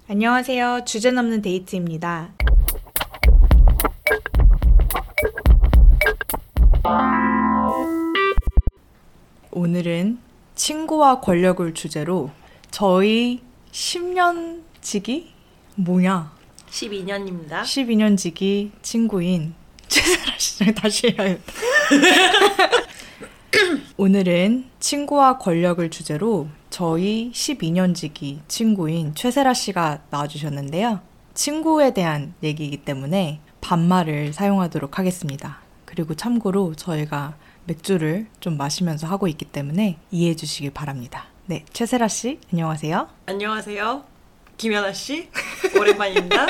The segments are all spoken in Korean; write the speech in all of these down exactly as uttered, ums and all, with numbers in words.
안녕하세요. 주제 넘는 데이트입니다. 오늘은 친구와 권력을 주제로 저희 십 년 지기? 뭐냐? 십이 년입니다. 십이 년 지기 친구인 최세라 씨랑 다시 해야겠다. 오늘은 친구와 권력을 주제로 저희 십이 년 지기 친구인 최세라 씨가 나와주셨는데요. 친구에 대한 얘기이기 때문에 반말을 사용하도록 하겠습니다. 그리고 참고로 저희가 맥주를 좀 마시면서 하고 있기 때문에 이해해 주시길 바랍니다. 네, 최세라 씨 안녕하세요. 안녕하세요. 김연아 씨 오랜만입니다.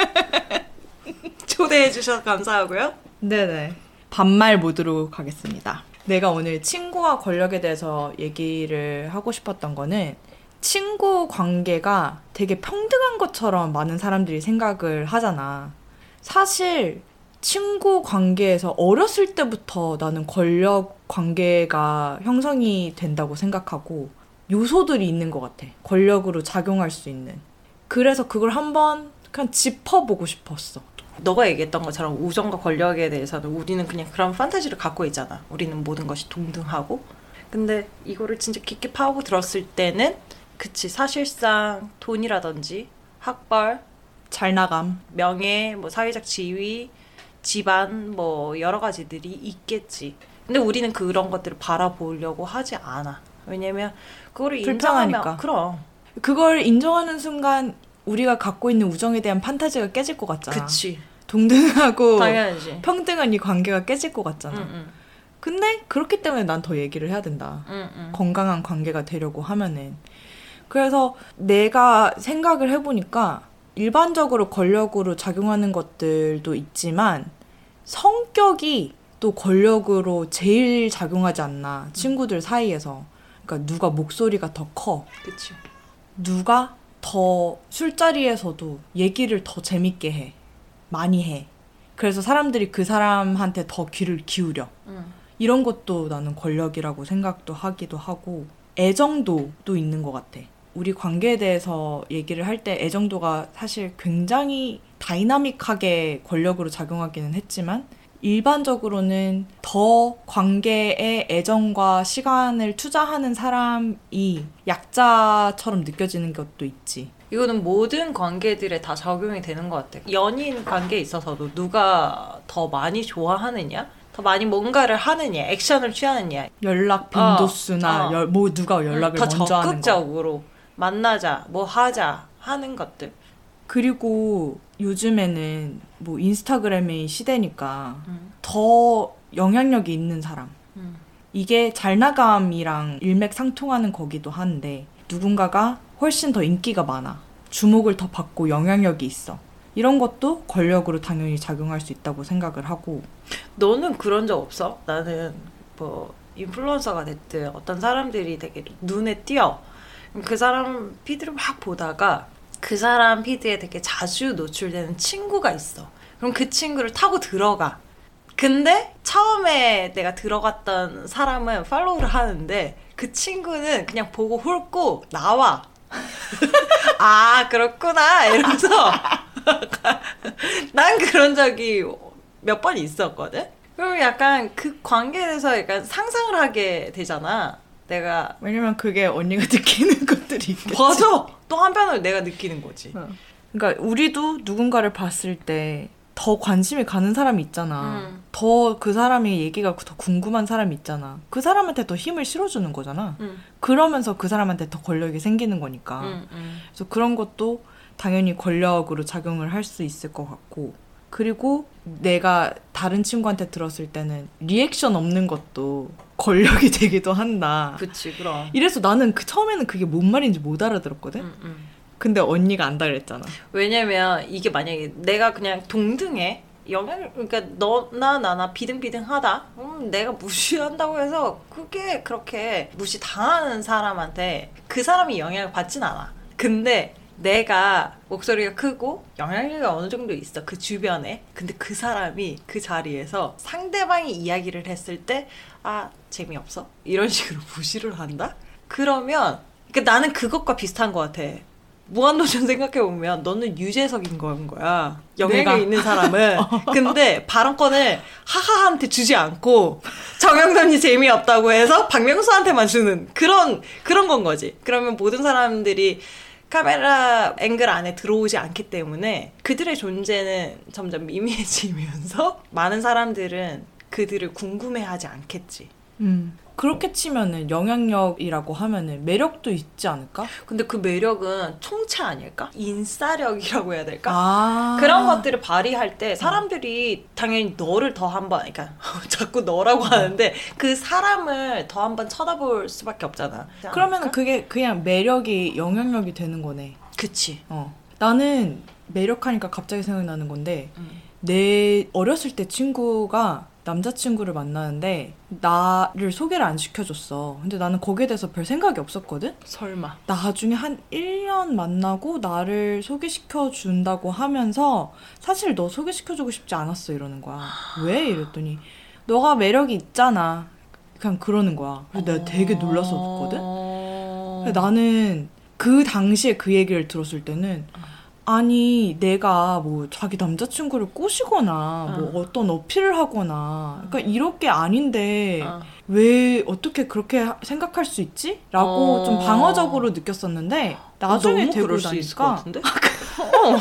초대해 주셔서 감사하고요. 네네. 반말 모드로 가겠습니다. 내가 오늘 친구와 권력에 대해서 얘기를 하고 싶었던 거는 친구 관계가 되게 평등한 것처럼 많은 사람들이 생각을 하잖아. 사실 친구 관계에서 어렸을 때부터 나는 권력 관계가 형성이 된다고 생각하고 요소들이 있는 것 같아. 권력으로 작용할 수 있는. 그래서 그걸 한번 그냥 짚어보고 싶었어. 너가 얘기했던 것처럼 우정과 권력에 대해서는 우리는 그냥 그런 판타지를 갖고 있잖아. 우리는 모든 것이 동등하고. 근데 이거를 진짜 깊게 파고 들었을 때는 그치, 사실상 돈이라든지 학벌, 잘 나감, 명예, 뭐 사회적 지위, 집안, 뭐 여러 가지들이 있겠지. 근데 우리는 그런 것들을 바라보려고 하지 않아. 왜냐면 그거를 불편하니까. 인정하면 그럼 그걸 인정하는 순간 우리가 갖고 있는 우정에 대한 판타지가 깨질 것 같잖아. 그치. 동등하고 당연하지. 평등한 이 관계가 깨질 것 같잖아. 응, 응. 근데 그렇기 때문에 난 더 얘기를 해야 된다. 응, 응. 건강한 관계가 되려고 하면은. 그래서 내가 생각을 해보니까 일반적으로 권력으로 작용하는 것들도 있지만 성격이 또 권력으로 제일 작용하지 않나. 친구들 사이에서. 그러니까 누가 목소리가 더 커. 그치. 누가 더 술자리에서도 얘기를 더 재밌게 해. 많이 해. 그래서 사람들이 그 사람한테 더 귀를 기울여. 응. 이런 것도 나는 권력이라고 생각도 하기도 하고 애정도도 있는 것 같아. 우리 관계에 대해서 얘기를 할 때 애정도가 사실 굉장히 다이나믹하게 권력으로 작용하기는 했지만 일반적으로는 더 관계에 애정과 시간을 투자하는 사람이 약자처럼 느껴지는 것도 있지. 이거는 모든 관계들에 다 적용이 되는 것 같아. 연인 관계에 있어서도 누가 더 많이 좋아하느냐, 더 많이 뭔가를 하느냐, 액션을 취하느냐, 연락 빈도수나 어, 어. 열, 뭐 누가 연락을 더 먼저 하는 거. 적극적으로 만나자, 뭐 하자 하는 것들. 그리고 요즘에는 뭐 인스타그램의 시대니까 음. 더 영향력이 있는 사람. 음. 이게 잘나감이랑 일맥상통하는 거기도 한데 누군가가 훨씬 더 인기가 많아. 주목을 더 받고 영향력이 있어. 이런 것도 권력으로 당연히 작용할 수 있다고 생각을 하고. 너는 그런 적 없어? 나는 뭐 인플루언서가 됐든 어떤 사람들이 되게 눈에 띄어. 그 사람 피드를 막 보다가 그 사람 피드에 되게 자주 노출되는 친구가 있어. 그럼 그 친구를 타고 들어가. 근데 처음에 내가 들어갔던 사람은 팔로우를 하는데 그 친구는 그냥 보고 훑고 나와. 아, 그렇구나 이러면서 난 그런 적이 몇 번 있었거든. 그럼 약간 그 관계에 대해서 약간 상상을 하게 되잖아. 내가 왜냐면 그게 언니가 느끼는 것들이 있겠지. 맞아. 또 한편으로 내가 느끼는 거지. 어. 그러니까 우리도 누군가를 봤을 때 더 관심이 가는 사람이 있잖아. 음. 더 그 사람의 얘기가 더 궁금한 사람이 있잖아. 그 사람한테 더 힘을 실어주는 거잖아. 음. 그러면서 그 사람한테 더 권력이 생기는 거니까. 음, 음. 그래서 그런 것도 당연히 권력으로 작용을 할 수 있을 것 같고. 그리고 내가 다른 친구한테 들었을 때는 리액션 없는 것도 권력이 되기도 한다. 그치, 그럼. 이래서 나는 그 처음에는 그게 뭔 말인지 못 알아들었거든. 음, 음. 근데 언니가 안다 그랬잖아. 왜냐면 이게 만약에 내가 그냥 동등해. 영향을, 그러니까 너나 나나 비등비등하다. 음, 내가 무시한다고 해서 그게 그렇게 무시당하는 사람한테 그 사람이 영향을 받진 않아. 근데 내가 목소리가 크고 영향력이 어느 정도 있어, 그 주변에. 근데 그 사람이 그 자리에서 상대방이 이야기를 했을 때 아, 재미없어? 이런 식으로 무시를 한다? 그러면 그러니까 나는 그것과 비슷한 것 같아. 무한도전 생각해보면 너는 유재석인 건 거야. 영향력 내가. 있는 사람은. 근데 발언권을 하하한테 주지 않고 정영돈이 재미없다고 해서 박명수한테만 주는 그런 그런 건 거지. 그러면 모든 사람들이 카메라 앵글 안에 들어오지 않기 때문에 그들의 존재는 점점 미미해지면서 많은 사람들은 그들을 궁금해하지 않겠지. 음. 그렇게 치면은 영향력이라고 하면은 매력도 있지 않을까? 근데 그 매력은 총체 아닐까? 인싸력이라고 해야 될까? 아. 그런 것들을 발휘할 때 사람들이 당연히 너를 더 한번, 그러니까 자꾸 너라고 하는데 그 사람을 더 한번 쳐다볼 수밖에 없잖아. 그러면은 그게 그냥 매력이 영향력이 되는 거네. 그치. 어. 나는 매력하니까 갑자기 생각나는 건데 음. 내 어렸을 때 친구가 남자친구를 만나는데 나를 소개를 안 시켜줬어. 근데 나는 거기에 대해서 별 생각이 없었거든? 설마. 나중에 한 일 년 만나고 나를 소개시켜준다고 하면서 사실 너 소개시켜주고 싶지 않았어 이러는 거야. 왜? 이랬더니 너가 매력이 있잖아. 그냥 그러는 거야. 그래서 내가 되게 놀랐었거든? 근데 나는 그 당시에 그 얘기를 들었을 때는 아니 내가 뭐 자기 남자친구를 꼬시거나 어. 뭐 어떤 어필을 하거나 그러니까 이럴 게 아닌데 어. 왜 어떻게 그렇게 생각할 수 있지? 라고 어. 좀 방어적으로 느꼈었는데 나중에 되고 그럴 나니까 수 있을 것 같은데? 어.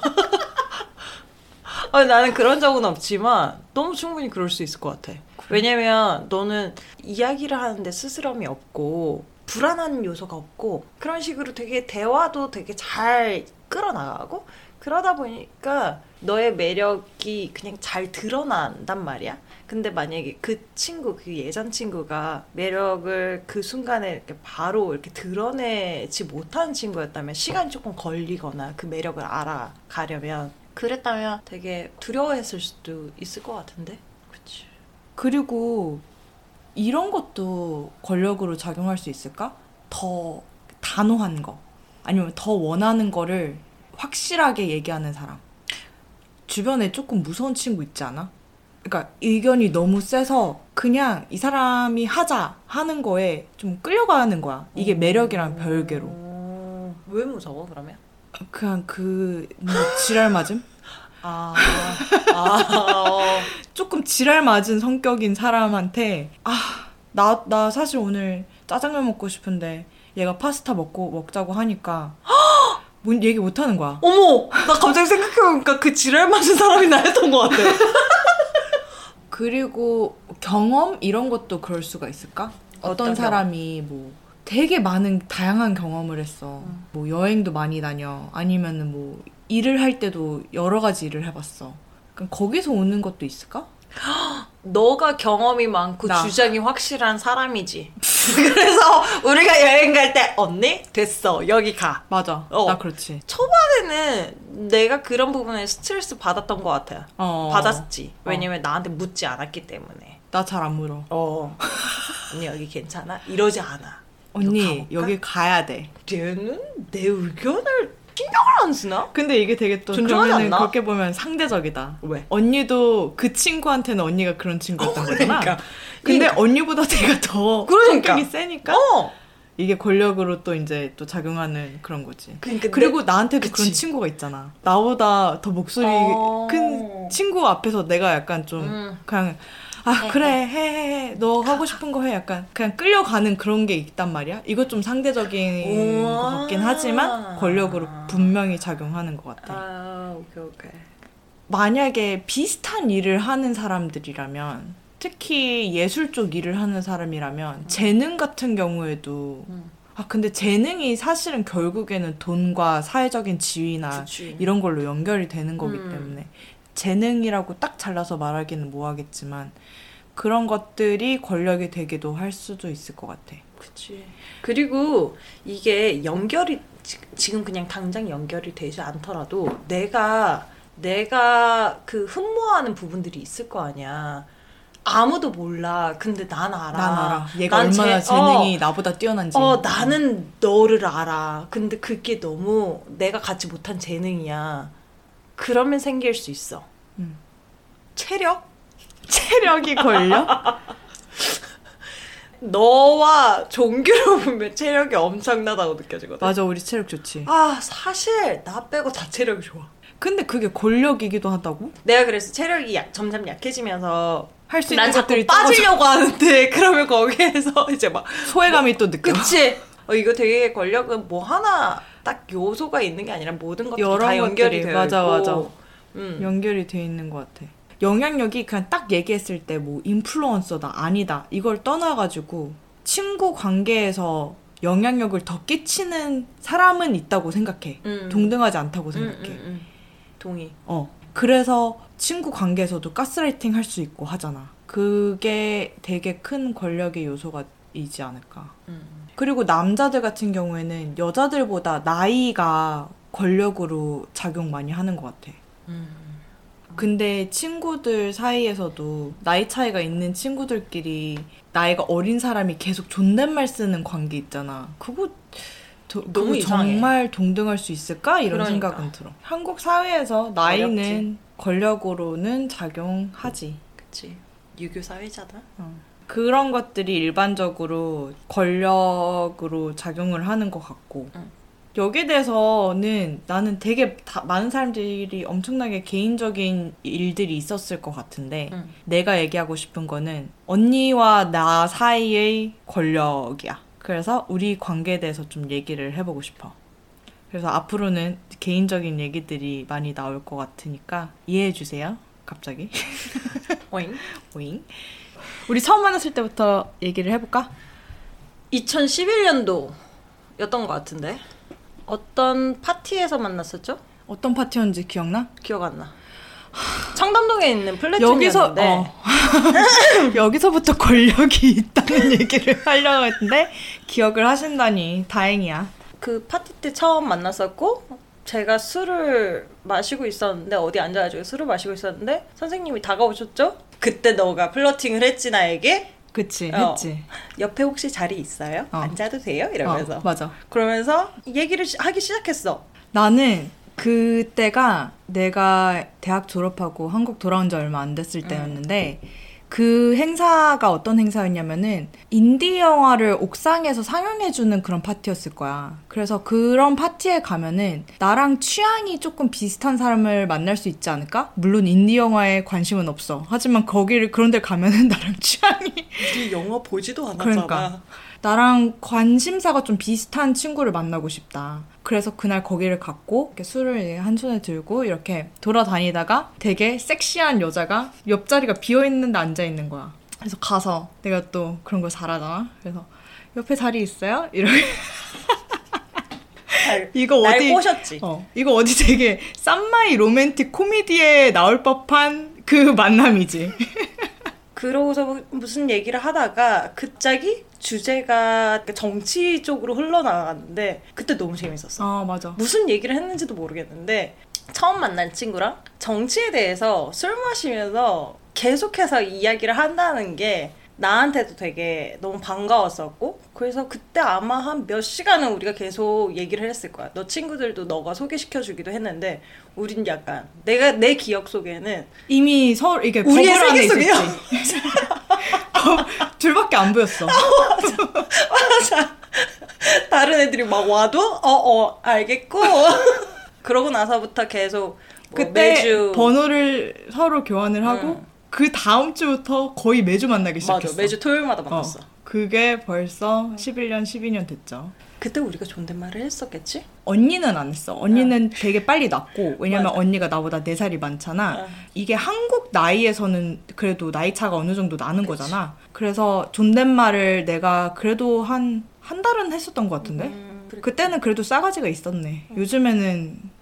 아니, 나는 그런 적은 없지만 너무 충분히 그럴 수 있을 것 같아. 그래? 왜냐면 너는 이야기를 하는데 스스럼이 없고 불안한 요소가 없고 그런 식으로 되게 대화도 되게 잘 끌어나가고 그러다 보니까 너의 매력이 그냥 잘 드러난단 말이야. 근데 만약에 그 친구, 그 예전 친구가 매력을 그 순간에 이렇게 바로 이렇게 드러내지 못하는 친구였다면 시간이 조금 걸리거나 그 매력을 알아가려면 그랬다면 되게 두려워했을 수도 있을 것 같은데. 그치. 그리고 이런 것도 권력으로 작용할 수 있을까? 더 단호한 거. 아니면 더 원하는 거를 확실하게 얘기하는 사람. 주변에 조금 무서운 친구 있지 않아? 그러니까 의견이 너무 세서 그냥 이 사람이 하자 하는 거에 좀 끌려가는 거야. 이게 매력이랑 별개로. 왜 무서워 그러면? 그냥 그 뭔가 지랄 맞음? 아, 아 조금 지랄 맞은 성격인 사람한테 아, 나, 나 사실 오늘 짜장면 먹고 싶은데 얘가 파스타 먹고 먹자고 하니까 뭔 얘기 못 하는 거야. 어머! 나 갑자기 생각해보니까 그 지랄 맞은 사람이 나였던 것 같아. 그리고 경험? 이런 것도 그럴 수가 있을까? 어떤, 어떤 사람이 뭐 되게 많은 다양한 경험을 했어. 음. 뭐 여행도 많이 다녀. 아니면은 뭐 일을 할 때도 여러 가지 일을 해봤어. 그럼 거기서 오는 것도 있을까? 너가 경험이 많고 나. 주장이 확실한 사람이지. 그래서 우리가 여행 갈 때 언니? 됐어. 여기 가. 맞아. 어. 나 그렇지. 초반에는 내가 그런 부분에 스트레스 받았던 것 같아. 어. 받았지. 왜냐면 어. 나한테 묻지 않았기 때문에. 나 잘 안 물어. 어. 언니 여기 괜찮아? 이러지 않아. 언니 여기 가야 돼. 얘는 내 의견을 신경을 안 쓰나? 근데 이게 되게 또 그러면은 그렇게 보면 상대적이다. 왜? 언니도 그 친구한테는 언니가 그런 친구였던 어, 거잖아. 그러니까. 근데 그러니까. 언니보다 내가 더 그러니까. 성격이 세니까 어. 이게 권력으로 또 이제 또 작용하는 그런 거지. 그러니까 그리고 내, 나한테도 그치. 그런 친구가 있잖아. 나보다 더 목소리 어. 큰 친구 앞에서 내가 약간 좀 음. 그냥 아 해, 그래 해 해 너 하고 싶은 거 해 약간 그냥 끌려가는 그런 게 있단 말이야. 이거 좀 상대적인 것 같긴 하지만 권력으로 분명히 작용하는 것 같아. 아 오케이 오케이. 만약에 비슷한 일을 하는 사람들이라면 특히 예술 쪽 일을 하는 사람이라면 음. 재능 같은 경우에도 음. 아 근데 재능이 사실은 결국에는 돈과 사회적인 지위나 그치. 이런 걸로 연결이 되는 거기 음. 때문에 재능이라고 딱 잘라서 말하기는 뭐하겠지만 그런 것들이 권력이 되기도 할 수도 있을 것 같아. 그치. 그리고 이게 연결이 지금 그냥 당장 연결이 되지 않더라도 내가 내가 그 흠모하는 부분들이 있을 거 아니야. 아무도 몰라. 근데 난 알아. 난 알아. 얘가 난 얼마나 제, 재능이 어, 나보다 뛰어난지. 어, 나는 너를 알아. 근데 그게 너무 내가 갖지 못한 재능이야. 그러면 생길 수 있어. 음. 체력? 체력이 걸려? 너와 종규로 보면 체력이 엄청나다고 느껴지거든. 맞아, 우리 체력 좋지. 아, 사실 나 빼고 다 체력이 좋아. 근데 그게 권력이기도 하다고? 내가 그래서 체력이 약, 점점 약해지면서 할 수 있는 난 것들이 자꾸 빠지려고 하는데 그러면 거기에서 이제 막 소외감이 또 느껴. 그치? 어, 이거 되게 권력은 뭐 하나 딱 요소가 있는 게 아니라 모든 것들이 여러 다 연결이 것들이, 되어 맞아, 있고 맞아. 음. 연결이 돼 있는 것 같아. 영향력이 그냥 딱 얘기했을 때 뭐 인플루언서다 아니다 이걸 떠나가지고 친구 관계에서 영향력을 더 끼치는 사람은 있다고 생각해. 음. 동등하지 않다고 생각해. 음, 음, 음. 동의. 어. 그래서 친구 관계에서도 가스라이팅 할 수 있고 하잖아. 그게 되게 큰 권력의 요소가 있지 않을까. 음. 그리고 남자들 같은 경우에는 여자들보다 나이가 권력으로 작용 많이 하는 것 같아. 음. 근데 친구들 사이에서도 나이 차이가 있는 친구들끼리 나이가 어린 사람이 계속 존댓말 쓰는 관계 있잖아. 그거 도, 너무 그거 이상해. 정말 동등할 수 있을까? 이런 그러니까. 생각은 들어. 한국 사회에서 나이는 어렵지. 권력으로는 작용하지. 그치. 유교 사회잖아. 어. 그런 것들이 일반적으로 권력으로 작용을 하는 것 같고 응. 여기에 대해서는 나는 되게 다, 많은 사람들이 엄청나게 개인적인 일들이 있었을 것 같은데 응. 내가 얘기하고 싶은 거는 언니와 나 사이의 권력이야. 그래서 우리 관계에 대해서 좀 얘기를 해보고 싶어. 그래서 앞으로는 개인적인 얘기들이 많이 나올 것 같으니까 이해해주세요. 갑자기. 오잉? 오잉. 우리 처음 만났을 때부터 얘기를 해볼까? 이천십일 년도였던 것 같은데 어떤 파티에서 만났었죠? 어떤 파티였는지 기억나? 기억 안 나. 청담동에 있는 플래툰이었는데 여기서 어. 여기서부터 권력이 있다는 얘기를 하려고 했는데 기억을 하신다니 다행이야. 그 파티 때 처음 만났었고 제가 술을 마시고 있었는데 어디 앉아가지고 술을 마시고 있었는데 선생님이 다가오셨죠? 그때 너가 플러팅을 했지 나에게? 그치 어. 했지. 옆에 혹시 자리 있어요? 어. 앉아도 돼요? 이러면서 어, 맞아. 그러면서 얘기를 시, 하기 시작했어. 나는 그때가 내가 대학 졸업하고 한국 돌아온 지 얼마 안 됐을 때였는데 그 행사가 어떤 행사였냐면은 인디 영화를 옥상에서 상영해주는 그런 파티였을 거야. 그래서 그런 파티에 가면은 나랑 취향이 조금 비슷한 사람을 만날 수 있지 않을까? 물론 인디 영화에 관심은 없어. 하지만 거기를 그런 데 가면은 나랑 취향이 우리 영화 보지도 않았잖아. 그러니까 나랑 관심사가 좀 비슷한 친구를 만나고 싶다. 그래서 그날 거기를 갔고 이렇게 술을 한 손에 들고 이렇게 돌아다니다가 되게 섹시한 여자가 옆자리가 비어있는데 앉아있는 거야. 그래서 가서 내가 또 그런 걸 잘하잖아. 그래서 옆에 자리 있어요? 이렇게 날, 이거 날 어디 꼬셨지. 어, 이거 어디 되게 쌈마이 로맨틱 코미디에 나올 법한 그 만남이지. 그러고서 무슨 얘기를 하다가 갑자기 주제가 정치 쪽으로 흘러나갔는데 그때 너무 재밌었어. 아 맞아. 무슨 얘기를 했는지도 모르겠는데 처음 만난 친구랑 정치에 대해서 술 마시면서 계속해서 이야기를 한다는 게 나한테도 되게 너무 반가웠었고 그래서 그때 아마 한 몇 시간은 우리가 계속 얘기를 했을 거야. 너 친구들도 너가 소개시켜주기도 했는데 우린 약간 내가 내 기억 속에는 이미 서로 이게 우리의 버블 안에 세계 있었지. 속이야. 둘밖에 안 보였어. 맞아. 다른 애들이 막 와도 어어 알겠고 그러고 나서부터 계속 뭐 그때 매주 번호를 서로 교환을 하고 응. 그 다음 주부터 거의 매주 만나기 시작했어. 맞아. 매주 토요일마다 만났어. 어, 그게 벌써 십일 년, 십이 년 됐죠. 그때 우리가 존댓말을 했었겠지? 언니는 안 했어. 언니는 되게 빨리 낳고 왜냐면 맞아. 언니가 나보다 네 살이 많잖아. 어. 이게 한국 나이에서는 그래도 나이 차가 어느 정도 나는 그치. 거잖아. 그래서 존댓말을 내가 그래도 한, 한 달은 했었던 것 같은데? 음, 그때는 그래도 싸가지가 있었네. 음. 요즘에는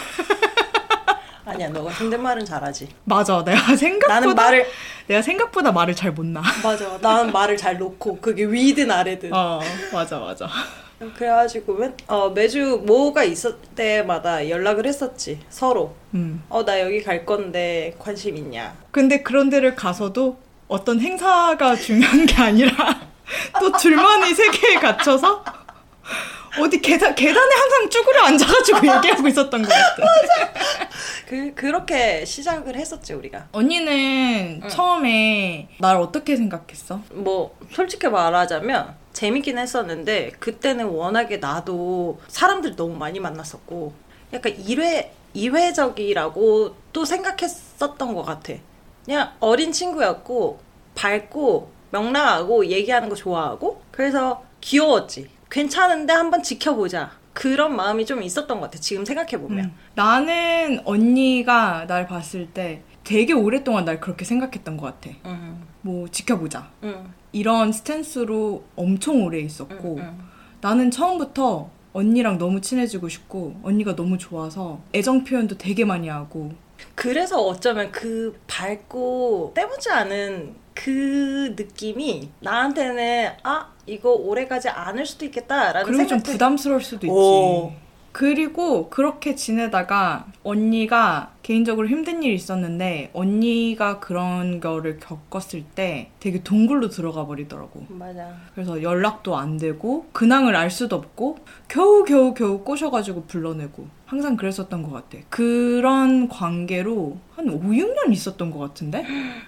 아니야, 너가 존댓말은 잘하지. 맞아, 내가 생각보다 나는 말을 내가 생각보다 말을 잘 못 놔. 맞아, 나는 말을 잘 놓고 그게 위든 아래든. 어, 맞아, 맞아. 그래가지고 매, 어, 매주 뭐가 있을 때마다 연락을 했었지, 서로. 음. 어, 나 여기 갈 건데 관심 있냐? 근데 그런 데를 가서도 어떤 행사가 중요한 게 아니라 또 둘만의 세계에 갇혀서 어디 계단, 계단에 항상 쭈그려 앉아가지고 얘기하고 있었던 것 같아. 맞아. 그, 그렇게 시작을 했었지, 우리가. 언니는 응. 처음에 날 어떻게 생각했어? 뭐 솔직히 말하자면 재밌긴 했었는데 그때는 워낙에 나도 사람들 너무 많이 만났었고 약간 일회, 이회적이라고 또 생각했었던 것 같아. 그냥 어린 친구였고 밝고 명랑하고 얘기하는 거 좋아하고 그래서 귀여웠지. 괜찮은데 한번 지켜보자. 그런 마음이 좀 있었던 것 같아. 지금 생각해보면. 음. 나는 언니가 날 봤을 때 되게 오랫동안 날 그렇게 생각했던 것 같아. 음. 뭐 지켜보자. 음. 이런 스탠스로 엄청 오래 있었고 음, 음. 나는 처음부터 언니랑 너무 친해지고 싶고 언니가 너무 좋아서 애정 표현도 되게 많이 하고 그래서 어쩌면 그 밝고 때묻지 않은 그 느낌이 나한테는 아 이거 오래가지 않을 수도 있겠다라는 그리고 좀 생각도 부담스러울 수도 있지. 오. 그리고 그렇게 지내다가 언니가 개인적으로 힘든 일이 있었는데 언니가 그런 거를 겪었을 때 되게 동굴로 들어가 버리더라고. 맞아. 그래서 연락도 안 되고 근황을 알 수도 없고 겨우 겨우 겨우 꼬셔가지고 불러내고 항상 그랬었던 것 같아. 그런 관계로 한 오, 육 년 있었던 것 같은데?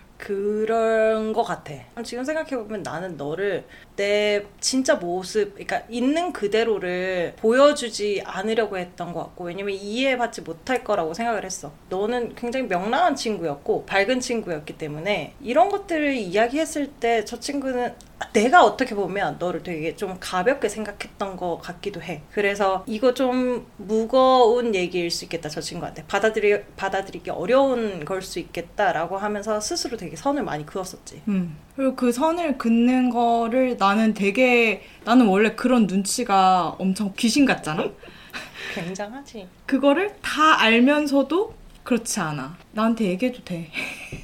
그런 것 같아. 지금 생각해보면 나는 너를 내 진짜 모습, 그러니까 있는 그대로를 보여주지 않으려고 했던 것 같고 왜냐면 이해받지 못할 거라고 생각을 했어. 너는 굉장히 명랑한 친구였고 밝은 친구였기 때문에 이런 것들을 이야기했을 때 저 친구는 내가 어떻게 보면 너를 되게 좀 가볍게 생각했던 것 같기도 해. 그래서 이거 좀 무거운 얘기일 수 있겠다, 저 친구한테. 받아들이, 받아들이기 어려운 걸 수 있겠다라고 하면서 스스로 되게 선을 많이 그었었지. 음. 그리고 그 선을 긋는 거를 나는 되게, 나는 원래 그런 눈치가 엄청 귀신 같잖아? 굉장하지. 그거를 다 알면서도 그렇지 않아. 나한테 얘기해도 돼.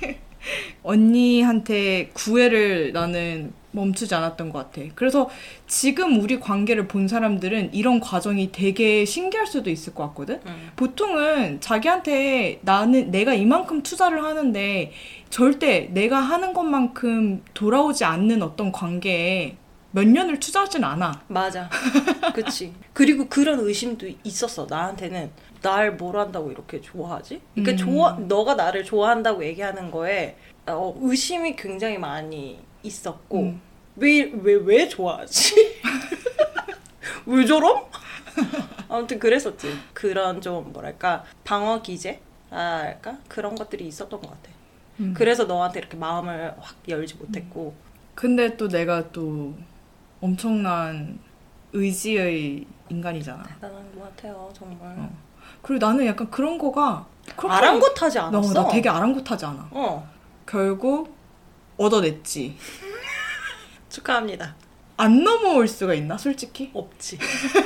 언니한테 구애를 나는 멈추지 않았던 것 같아. 그래서 지금 우리 관계를 본 사람들은 이런 과정이 되게 신기할 수도 있을 것 같거든? 음. 보통은 자기한테 나는, 내가 이만큼 투자를 하는데 절대 내가 하는 것만큼 돌아오지 않는 어떤 관계에 몇 년을 투자하진 않아. 맞아. 그치. 그리고 그런 의심도 있었어. 나한테는 날 뭘 한다고 이렇게 좋아하지? 그러니까 음. 좋아, 너가 나를 좋아한다고 얘기하는 거에 어, 의심이 굉장히 많이 있었고 음. 왜, 왜, 왜 좋아하지? 왜 저럼? 아무튼 그랬었지. 그런 좀 뭐랄까 방어 기제랄까? 그런 것들이 있었던 것 같아. 음. 그래서 너한테 이렇게 마음을 확 열지 못했고. 근데 또 내가 또 엄청난 의지의 인간이잖아. 대단한 것 같아요, 정말. 어. 그리고 나는 약간 그런 거가 그렇게 아랑곳하지 나, 않았어. 나 되게 아랑곳하지 않아. 어. 결국 얻어냈지. 축하합니다. 안 넘어올 수가 있나, 솔직히? 없지.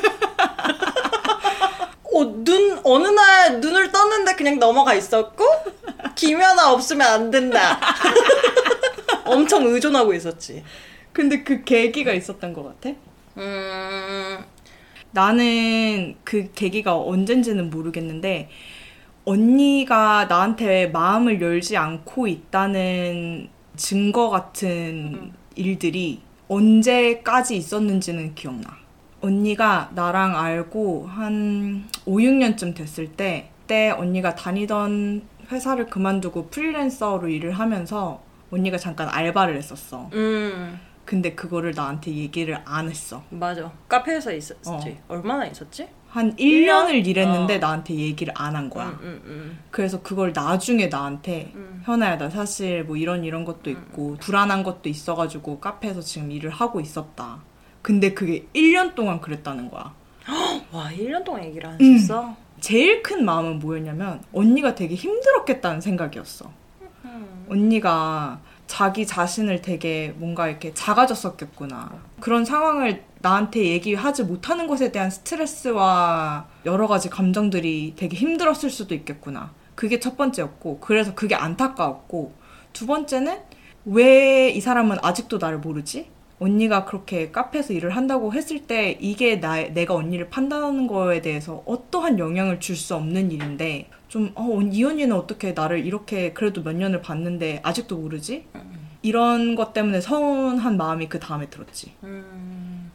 어, 눈, 어느 날 눈을 떴는데 그냥 넘어가 있었고, 김연아 없으면 안 된다. 엄청 의존하고 있었지. 근데 그 계기가 있었던 것 같아? 음, 나는 그 계기가 언젠지는 모르겠는데, 언니가 나한테 마음을 열지 않고 있다는 증거 같은 음. 일들이 언제까지 있었는지는 기억나. 언니가 나랑 알고 한 오, 육 년쯤 됐을 때, 그때 언니가 다니던 회사를 그만두고 프리랜서로 일을 하면서 언니가 잠깐 알바를 했었어. 음, 근데 그거를 나한테 얘기를 안 했어. 맞아. 카페에서 있었지. 어. 얼마나 있었지? 한 일 년을 일했는데 어. 나한테 얘기를 안 한 거야. 음, 음, 음. 그래서 그걸 나중에 나한테 음. 현아야, 나 사실 뭐 이런 이런 것도 있고 불안한 것도 있어가지고 카페에서 지금 일을 하고 있었다. 근데 그게 일 년 동안 그랬다는 거야. 와, 일 년 동안 얘기를 안 음. 했어? 제일 큰 마음은 뭐였냐면 언니가 되게 힘들었겠다는 생각이었어. 음. 언니가 자기 자신을 되게 뭔가 이렇게 작아졌었겠구나. 그런 상황을 나한테 얘기하지 못하는 것에 대한 스트레스와 여러 가지 감정들이 되게 힘들었을 수도 있겠구나. 그게 첫 번째였고, 그래서 그게 안타까웠고, 두 번째는 왜 이 사람은 아직도 나를 모르지? 언니가 그렇게 카페에서 일을 한다고 했을 때 이게 나, 내가 언니를 판단하는 거에 대해서 어떠한 영향을 줄 수 없는 일인데 좀 어, 이 언니는 어떻게 나를 이렇게 그래도 몇 년을 봤는데 아직도 모르지? 이런 것 때문에 서운한 마음이 그 다음에 들었지. 음.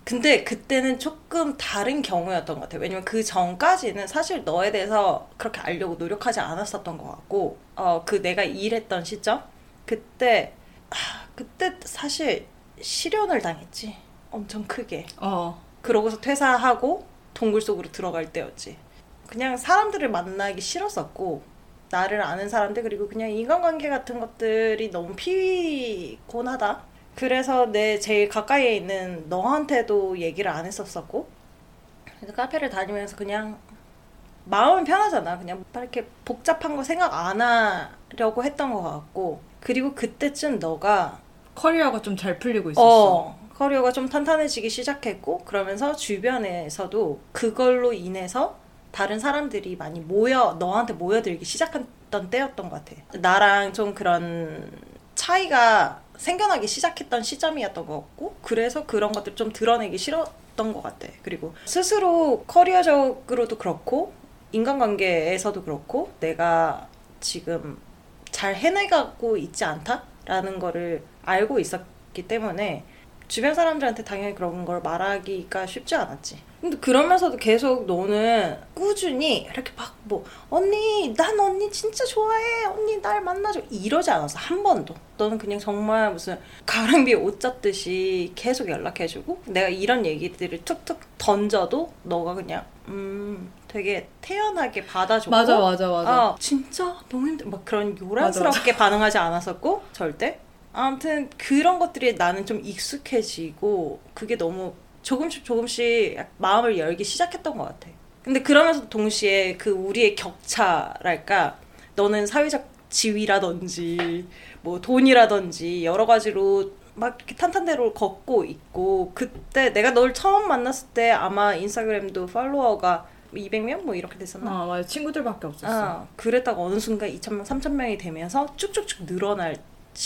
근데 그때는 조금 다른 경우였던 것 같아. 왜냐면 그 전까지는 사실 너에 대해서 그렇게 알려고 노력하지 않았었던 것 같고, 어, 그 내가 일했던 시점? 그때, 하, 그때 사실 실연을 당했지. 엄청 크게. 어. 그러고서 퇴사하고 동굴 속으로 들어갈 때였지. 그냥 사람들을 만나기 싫었었고, 나를 아는 사람들, 그리고 그냥 인간관계 같은 것들이 너무 피곤하다. 그래서 내 제일 가까이에 있는 너한테도 얘기를 안 했었었고, 그래서 카페를 다니면서 그냥 마음은 편하잖아. 그냥 이렇게 복잡한 거 생각 안 하려고 했던 것 같고, 그리고 그때쯤 너가 커리어가 좀 잘 풀리고 있었어. 어, 커리어가 좀 탄탄해지기 시작했고, 그러면서 주변에서도 그걸로 인해서 다른 사람들이 많이 모여 너한테 모여들기 시작했던 때였던 것 같아. 나랑 좀 그런 차이가 생겨나기 시작했던 시점이었던 것 같고, 그래서 그런 것들을 좀 드러내기 싫었던 것 같아. 그리고 스스로 커리어적으로도 그렇고 인간관계에서도 그렇고 내가 지금 잘 해내가고 있지 않다라는 거를 알고 있었기 때문에 주변 사람들한테 당연히 그런 걸 말하기가 쉽지 않았지. 근데 그러면서도 계속 너는 꾸준히 이렇게 막 뭐 언니 난 언니 진짜 좋아해, 언니 날 만나줘, 이러지 않았어. 한 번도. 너는 그냥 정말 무슨 가랑비에 옷 젖듯이 계속 연락해주고, 내가 이런 얘기들을 툭툭 던져도 너가 그냥 음 되게 태연하게 받아줬고, 맞아 맞아 맞아. 아 진짜 너무 힘들, 막 그런 요란스럽게 맞아, 맞아. 반응하지 않았었고 절대. 아무튼 그런 것들이 나는 좀 익숙해지고, 그게 너무 조금씩 조금씩 마음을 열기 시작했던 것 같아. 근데 그러면서 동시에 그 우리의 격차랄까, 너는 사회적 지위라든지 뭐 돈이라든지 여러 가지로 막 이렇게 탄탄대로 걷고 있고, 그때 내가 널 처음 만났을 때 아마 인스타그램도 팔로워가 이백 명 뭐 이렇게 됐었나? 아 맞아, 친구들밖에 없었어. 아, 그랬다가 어느 순간 이천 명, 삼천 명이 되면서 쭉쭉쭉 늘어날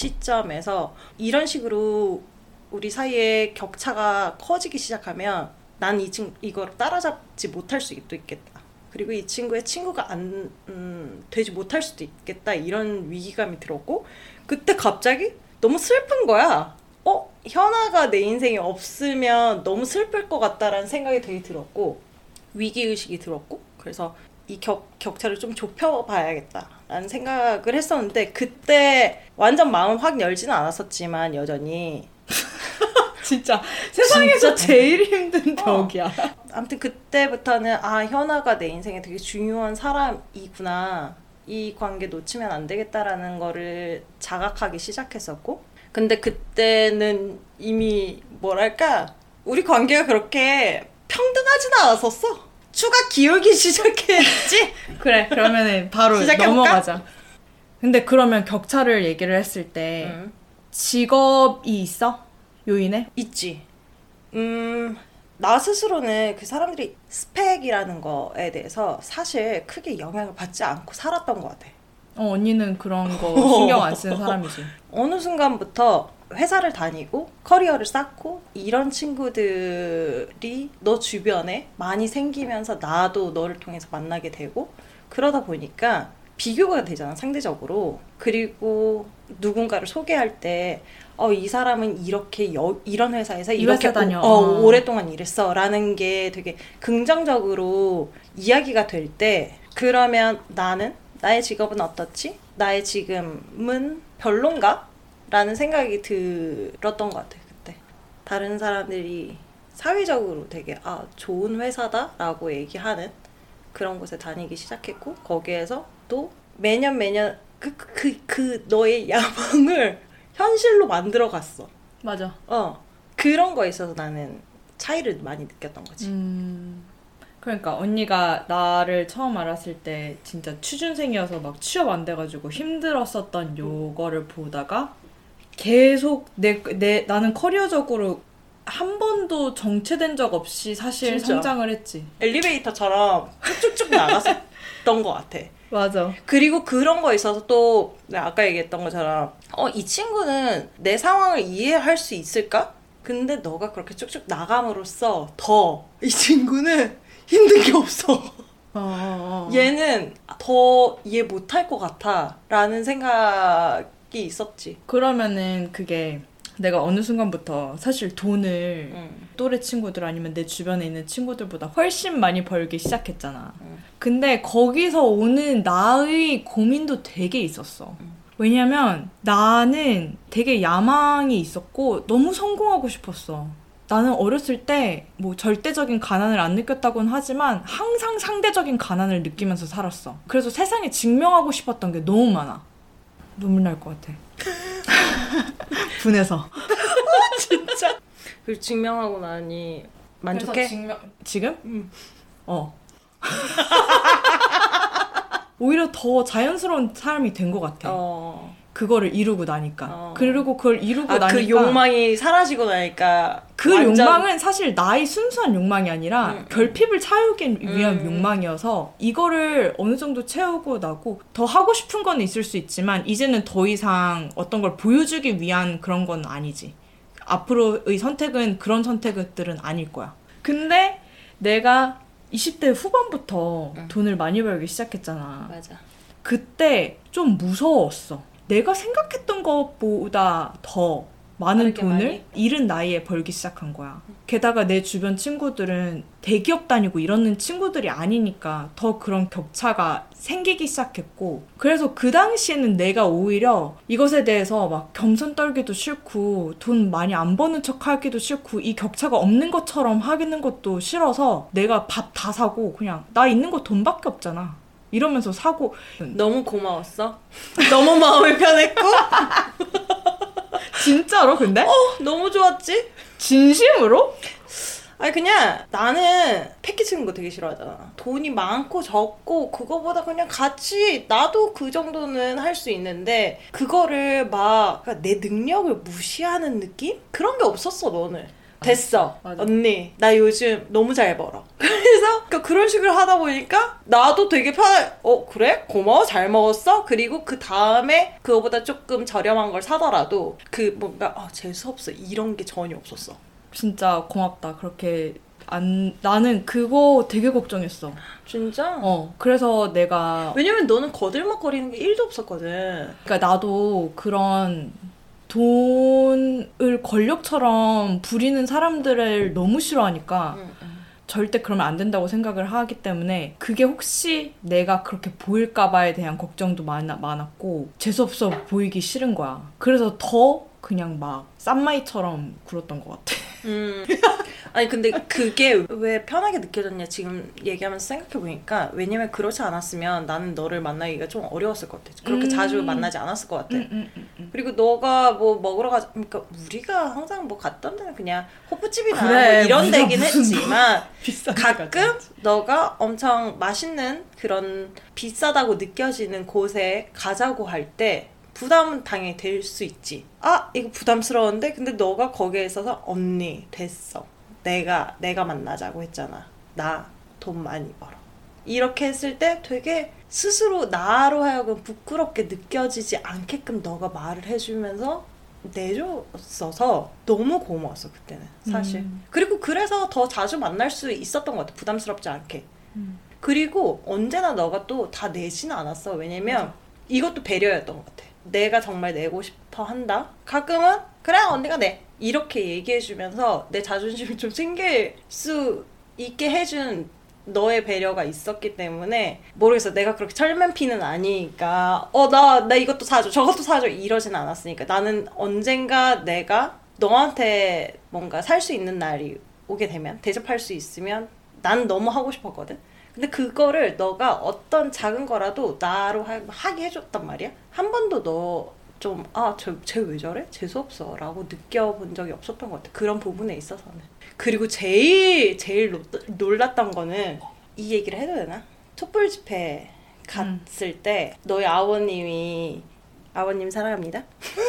시점에서 이런 식으로 우리 사이에 격차가 커지기 시작하면 난 이 친구 이걸 따라잡지 못할 수도 있겠다. 그리고 이 친구의 친구가 안 음, 되지 못할 수도 있겠다. 이런 위기감이 들었고, 그때 갑자기 너무 슬픈 거야. 어? 현아가 내 인생에 없으면 너무 슬플 것 같다라는 생각이 되게 들었고, 위기의식이 들었고, 그래서 이 격, 격차를 좀 좁혀봐야겠다라는 생각을 했었는데, 그때 완전 마음 확 열지는 않았었지만 여전히 진짜 세상에서 진짜 제일 힘든 벽이야. 어. 아무튼 그때부터는 아, 현아가 내 인생에 되게 중요한 사람이구나, 이 관계 놓치면 안 되겠다라는 거를 자각하기 시작했었고, 근데 그때는 이미 뭐랄까 우리 관계가 그렇게 평등하진 않았었어. 추가 기울기 시작했지. 그래, 그러면은 바로 넘어가자. 근데 그러면 격차를 얘기를 했을 때 음. 직업이 있어? 요인에? 있지. 음, 나 스스로는 그 사람들이 스펙이라는 거에 대해서 사실 크게 영향을 받지 않고 살았던 것 같아. 어, 언니는 그런 거 신경 안 쓰는 사람이지. 어느 순간부터 회사를 다니고 커리어를 쌓고 이런 친구들이 너 주변에 많이 생기면서 나도 너를 통해서 만나게 되고, 그러다 보니까 비교가 되잖아, 상대적으로. 그리고 누군가를 소개할 때 어, 이 사람은 이렇게 여, 이런 회사에서 이렇게 다녀. 오, 어, 오랫동안 일했어 라는 게 되게 긍정적으로 이야기가 될 때, 그러면 나는 나의 직업은 어떻지? 나의 지금은 별론가? 라는 생각이 들었던 것 같아. 그때 다른 사람들이 사회적으로 되게 아, 좋은 회사다 라고 얘기하는 그런 곳에 다니기 시작했고, 거기에서 또 매년 매년 그, 그, 그 너의 야망을 현실로 만들어갔어. 맞아. 어, 그런 거에 있어서 나는 차이를 많이 느꼈던 거지. 음, 그러니까 언니가 나를 처음 알았을 때 진짜 취준생이어서 막 취업 안 돼가지고 힘들었었던 요거를 보다가 계속 내, 내, 나는 커리어적으로 한 번도 정체된 적 없이 사실 진짜. 성장을 했지. 엘리베이터처럼 쭉쭉쭉 나갔었던 것 같아. 맞아. 그리고 그런 거 있어서 또 내가 아까 얘기했던 것처럼 어, 이 친구는 내 상황을 이해할 수 있을까? 근데 너가 그렇게 쭉쭉 나감으로써 더 이 친구는 힘든 게 없어. 어, 어, 어. 얘는 더 이해 못할 것 같아 라는 생각이 있었지. 그러면은 그게 내가 어느 순간부터 사실 돈을 응. 또래 친구들 아니면 내 주변에 있는 친구들보다 훨씬 많이 벌기 시작했잖아. 응. 근데 거기서 오는 나의 고민도 되게 있었어. 응. 왜냐면 나는 되게 야망이 있었고 너무 성공하고 싶었어. 나는 어렸을 때 뭐 절대적인 가난을 안 느꼈다고는 하지만 항상 상대적인 가난을 느끼면서 살았어. 그래서 세상에 증명하고 싶었던 게 너무 많아. 눈물 날 것 같아. 분해서. 진짜? 그리고 증명하고 나니 만족해? 증명... 지금? 응. 어. 오히려 더 자연스러운 사람이 된 것 같아. 어. 그거를 이루고 나니까. 어. 그리고 그걸 이루고 아, 나니까. 그 욕망이 사라지고 나니까. 그 완전... 욕망은 사실 나의 순수한 욕망이 아니라 음, 결핍을 채우기 위한 음. 욕망이어서 이거를 어느 정도 채우고 나고 더 하고 싶은 건 있을 수 있지만 이제는 더 이상 어떤 걸 보여주기 위한 그런 건 아니지. 앞으로의 선택은 그런 선택들은 아닐 거야. 근데 내가 이십 대 후반부터 응. 돈을 많이 벌기 시작했잖아. 맞아. 그때 좀 무서웠어. 내가 생각했던 것보다 더 많은 돈을 많이? 이른 나이에 벌기 시작한 거야. 응. 게다가 내 주변 친구들은 대기업 다니고 이러는 친구들이 아니니까 더 그런 격차가 생기기 시작했고, 그래서 그 당시에는 내가 오히려 이것에 대해서 막 겸손 떨기도 싫고 돈 많이 안 버는 척 하기도 싫고 이 격차가 없는 것처럼 하는 것도 싫어서 내가 밥 다 사고 그냥 나 있는 거 돈밖에 없잖아 이러면서 사고. 너무 고마웠어? 너무 마음이 편했고? 진짜로 근데? 어, 너무 좋았지? 진심으로? 아니 그냥 나는 패키 치는 거 되게 싫어하잖아. 돈이 많고 적고 그거보다 그냥 같이 나도 그 정도는 할 수 있는데 그거를 막 내 능력을 무시하는 느낌? 그런 게 없었어 너는. 됐어. 맞아. 언니 나 요즘 너무 잘 벌어. 그래서 그러니까 그런 식으로 하다 보니까 나도 되게 편해. 어 그래? 고마워 잘 먹었어? 그리고 그 다음에 그거보다 조금 저렴한 걸 사더라도 그 뭔가 아 재수없어 이런 게 전혀 없었어. 진짜 고맙다. 그렇게 안 나는 그거 되게 걱정했어. 진짜? 어. 그래서 내가 왜냐면 너는 거들먹거리는 게 일도 없었거든. 그러니까 나도 그런 돈을 권력처럼 부리는 사람들을 너무 싫어하니까 응, 응. 절대 그러면 안 된다고 생각을 하기 때문에 그게 혹시 내가 그렇게 보일까봐에 대한 걱정도 많아, 많았고 재수없어 보이기 싫은 거야. 그래서 더 그냥 막 쌈마이처럼 굴었던 것 같아. 음. 아니 근데 그게 왜 편하게 느껴졌냐 지금 얘기하면서 생각해보니까 왜냐면 그렇지 않았으면 나는 너를 만나기가 좀 어려웠을 것 같아. 그렇게 음. 자주 만나지 않았을 것 같아. 음, 음, 음, 음. 그리고 너가 뭐 먹으러 가자 그러니까 우리가 항상 뭐 갔던 데는 그냥 호프집이나 그래, 뭐 이런 데긴 했지만 가끔 너가 엄청 맛있는 그런 비싸다고 느껴지는 곳에 가자고 할 때 부담은 당연히 될 수 있지. 아 이거 부담스러운데 근데 너가 거기에 있어서 언니 됐어. 내가 내가 만나자고 했잖아. 나 돈 많이 벌어. 이렇게 했을 때 되게 스스로 나로 하여금 부끄럽게 느껴지지 않게끔 너가 말을 해주면서 내줬어서 너무 고마웠어 그때는 사실. 음. 그리고 그래서 더 자주 만날 수 있었던 것 같아. 부담스럽지 않게. 음. 그리고 언제나 너가 또 다 내지는 않았어. 왜냐면 맞아. 이것도 배려였던 것 같아. 내가 정말 내고 싶어 한다? 가끔은 그래 언니가 내 이렇게 얘기해주면서 내 자존심을 좀 챙길 수 있게 해준 너의 배려가 있었기 때문에 모르겠어. 내가 그렇게 철면피는 아니니까 어 나 나 이것도 사줘 저것도 사줘 이러진 않았으니까 나는 언젠가 내가 너한테 뭔가 살 수 있는 날이 오게 되면 대접할 수 있으면 난 너무 하고 싶었거든. 근데 그거를 너가 어떤 작은 거라도 나로 하게 해줬단 말이야. 한 번도 너 좀 아, 쟤 왜 저래? 재수없어 라고 느껴본 적이 없었던 것 같아. 그런 부분에 있어서는. 그리고 제일 제일 노, 놀랐던 거는 이 얘기를 해도 되나? 촛불 집회 갔을 음. 때 너희 아버님이 아버님 사랑합니다.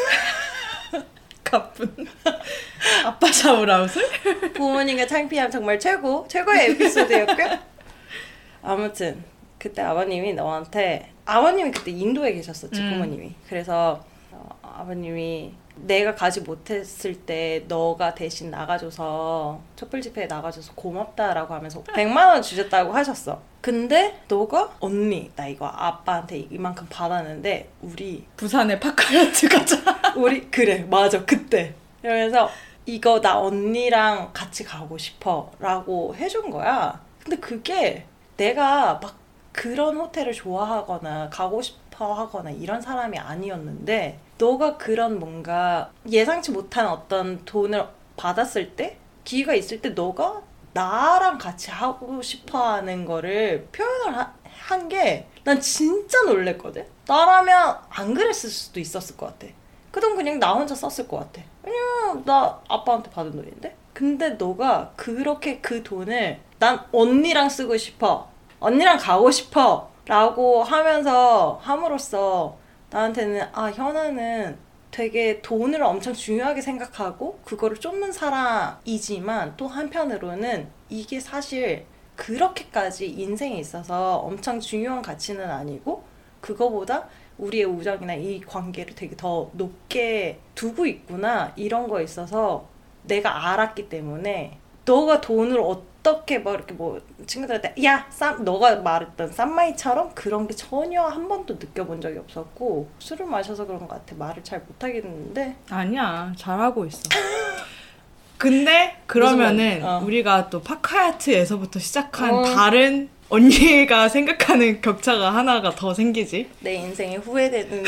가쁜 아빠 샤워라웃을? 부모님과 창피함 정말 최고 최고의 에피소드였고요. 아무튼 그때 아버님이 너한테 아버님이 그때 인도에 계셨었지. 음. 부모님이. 그래서 어, 아버님이 내가 가지 못했을 때 너가 대신 나가줘서 촛불 집회에 나가줘서 고맙다라고 하면서 백만 원 주셨다고 하셨어. 근데 너가 언니 나 이거 아빠한테 이만큼 받았는데 우리 부산에 파카야트 가자. 우리 그래 맞아 그때 이러면서 이거 나 언니랑 같이 가고 싶어 라고 해준 거야. 근데 그게 내가 막 그런 호텔을 좋아하거나 가고 싶어 하거나 이런 사람이 아니었는데 너가 그런 뭔가 예상치 못한 어떤 돈을 받았을 때 기회가 있을 때 너가 나랑 같이 하고 싶어 하는 거를 표현을 한 게 난 진짜 놀랬거든. 나라면 안 그랬을 수도 있었을 것 같아. 그 돈 그냥 나 혼자 썼을 것 같아. 왜냐면 나 아빠한테 받은 돈인데. 근데 너가 그렇게 그 돈을 난 언니랑 쓰고 싶어, 언니랑 가고 싶어 라고 하면서 함으로써 나한테는 아 현아는 되게 돈을 엄청 중요하게 생각하고 그거를 쫓는 사람이지만 또 한편으로는 이게 사실 그렇게까지 인생에 있어서 엄청 중요한 가치는 아니고 그거보다 우리의 우정이나 이 관계를 되게 더 높게 두고 있구나 이런 거에 있어서 내가 알았기 때문에 너가 돈을 어떻게 뭐 이렇게 뭐 친구들한테 야 쌈 너가 말했던 쌈마이처럼 그런 게 전혀 한 번도 느껴본 적이 없었고 술을 마셔서 그런 것 같아. 말을 잘 못하겠는데 아니야 잘하고 있어. 근데 그러면은 어. 우리가 또 파카야트에서부터 시작한 어. 다른 언니가 생각하는 격차가 하나가 더 생기지. 내 인생에 후회되는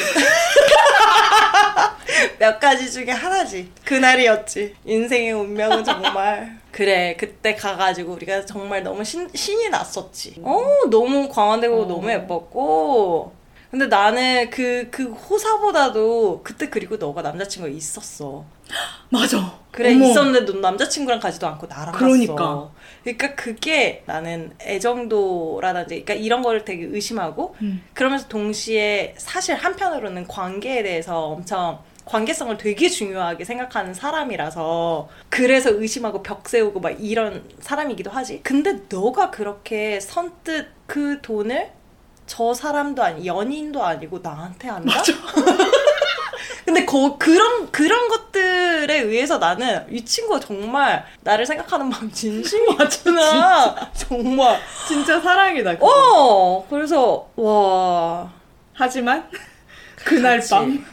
몇 가지 중에 하나지. 그날이었지. 인생의 운명은 정말 그래 그때 가가지고 우리가 정말 너무 신, 신이 났었지. 어 너무 광안대고 어. 너무 예뻤고 근데 나는 그, 그 호사보다도 그때 그리고 너가 남자친구가 있었어. 맞아. 그래 어머. 있었는데 넌 남자친구랑 가지도 않고 나랑 그러니까. 갔어. 그러니까 그게 나는 애정도라든지 그러니까 이런 거를 되게 의심하고 음. 그러면서 동시에 사실 한편으로는 관계에 대해서 엄청 관계성을 되게 중요하게 생각하는 사람이라서 그래서 의심하고 벽 세우고 막 이런 사람이기도 하지. 근데 너가 그렇게 선뜻 그 돈을 저 사람도 아니 연인도 아니고 나한테 한다? 맞아. 근데 거, 그런 그런 것들에 의해서 나는 이 친구가 정말 나를 생각하는 마음 진심이구나. 정말 진짜 사랑이다. 그거. 어 그래서 와 하지만 그날 그치. 밤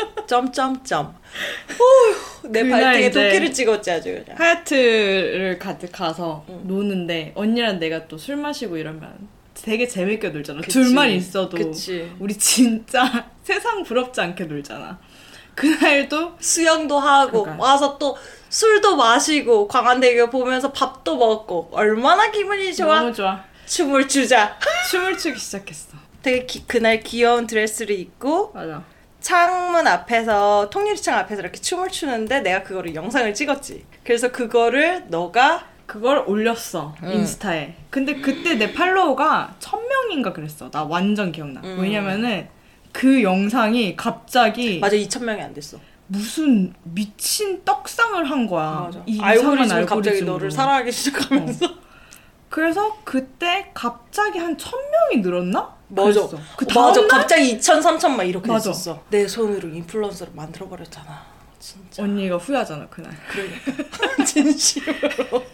점점점 후, 내 그날 발등에 이제 도끼를 찍었지 아주 그냥. 하얏트를 가, 가서 응. 노는데 언니랑 내가 또 술 마시고 이러면 되게 재밌게 놀잖아. 그치. 둘만 있어도 그치. 우리 진짜 세상 부럽지 않게 놀잖아. 그날도 수영도 하고 그러니까. 와서 또 술도 마시고 광안대교 보면서 밥도 먹고 얼마나 기분이 좋아. 너무 좋아. 춤을 추자. 춤을 추기 시작했어. 되게 기, 그날 귀여운 드레스를 입고 맞아. 창문 앞에서 통유리창 앞에서 이렇게 춤을 추는데 내가 그거를 영상을 찍었지. 그래서 그거를 너가 그걸 올렸어. 응. 인스타에. 근데 그때 내 팔로워가 천 명인가 그랬어. 나 완전 기억나. 음. 왜냐면은 그 영상이 갑자기 맞아 이천 명이 안 됐어. 무슨 미친 떡상을 한 거야. 맞아. 이 알고리즘 이상한 갑자기 알고리즘으로. 너를 사랑하기 시작하면서. 어. 그래서 그때 갑자기 한 천 명이 늘었나? 맞아. 그랬어. 그 어, 맞아. 다음날 갑자기 이천, 삼천 막 이렇게 맞아. 됐었어. 내 손으로 인플루언서를 만들어버렸잖아. 진짜. 언니가 후회하잖아 그날. 그러니까. 진심으로.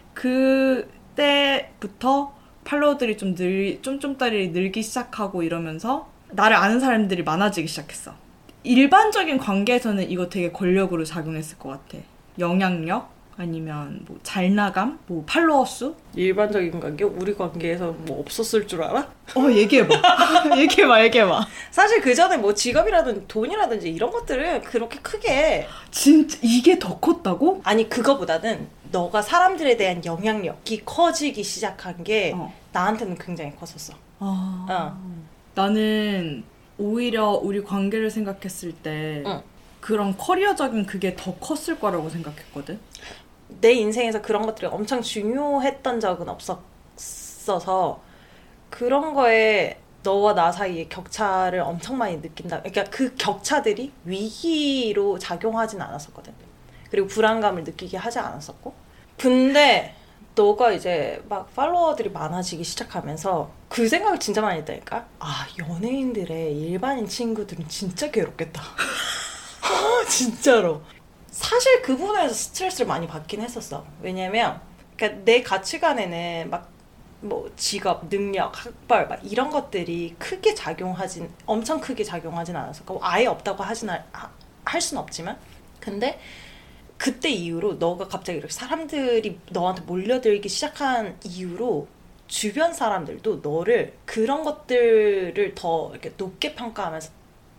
그때부터 팔로워들이 좀 늘, 쫌쫌따리 늘기 시작하고 이러면서 나를 아는 사람들이 많아지기 시작했어. 일반적인 관계에서는 이거 되게 권력으로 작용했을 것 같아. 영향력? 아니면 뭐 잘나감? 뭐 팔로워 수? 일반적인 관계? 우리 관계에서 뭐 없었을 줄 알아? 어 얘기해봐. 얘기해봐 얘기해봐. 사실 그 전에 뭐 직업이라든지 돈이라든지 이런 것들은 그렇게 크게 진짜 이게 더 컸다고? 아니 그거보다는 너가 사람들에 대한 영향력이 커지기 시작한 게 어. 나한테는 굉장히 컸었어. 아... 어. 나는 오히려 우리 관계를 생각했을 때 응. 그런 커리어적인 그게 더 컸을 거라고 생각했거든. 내 인생에서 그런 것들이 엄청 중요했던 적은 없었어서 그런 거에 너와 나 사이의 격차를 엄청 많이 느낀다. 그러니까 그 격차들이 위기로 작용하진 않았었거든. 그리고 불안감을 느끼게 하지 않았었고. 근데 너가 이제 막 팔로워들이 많아지기 시작하면서 그 생각을 진짜 많이 했다니까. 아 연예인들의 일반인 친구들은 진짜 괴롭겠다. 진짜로. 사실 그 부분에서 스트레스를 많이 받긴 했었어. 왜냐면 그러니까 내 가치관에는 막 뭐 직업, 능력, 학벌 막 이런 것들이 크게 작용하진 엄청 크게 작용하진 않았었고 아예 없다고 하진 할 수는 없지만 근데 그때 이후로 너가 갑자기 이렇게 사람들이 너한테 몰려들기 시작한 이후로 주변 사람들도 너를 그런 것들을 더 이렇게 높게 평가하면서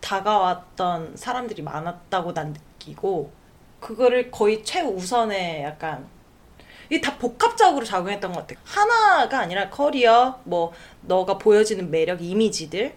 다가왔던 사람들이 많았다고 난 느끼고, 그거를 거의 최우선에 약간 이게 다 복합적으로 작용했던 것 같아. 하나가 아니라 커리어, 뭐 너가 보여지는 매력, 이미지들,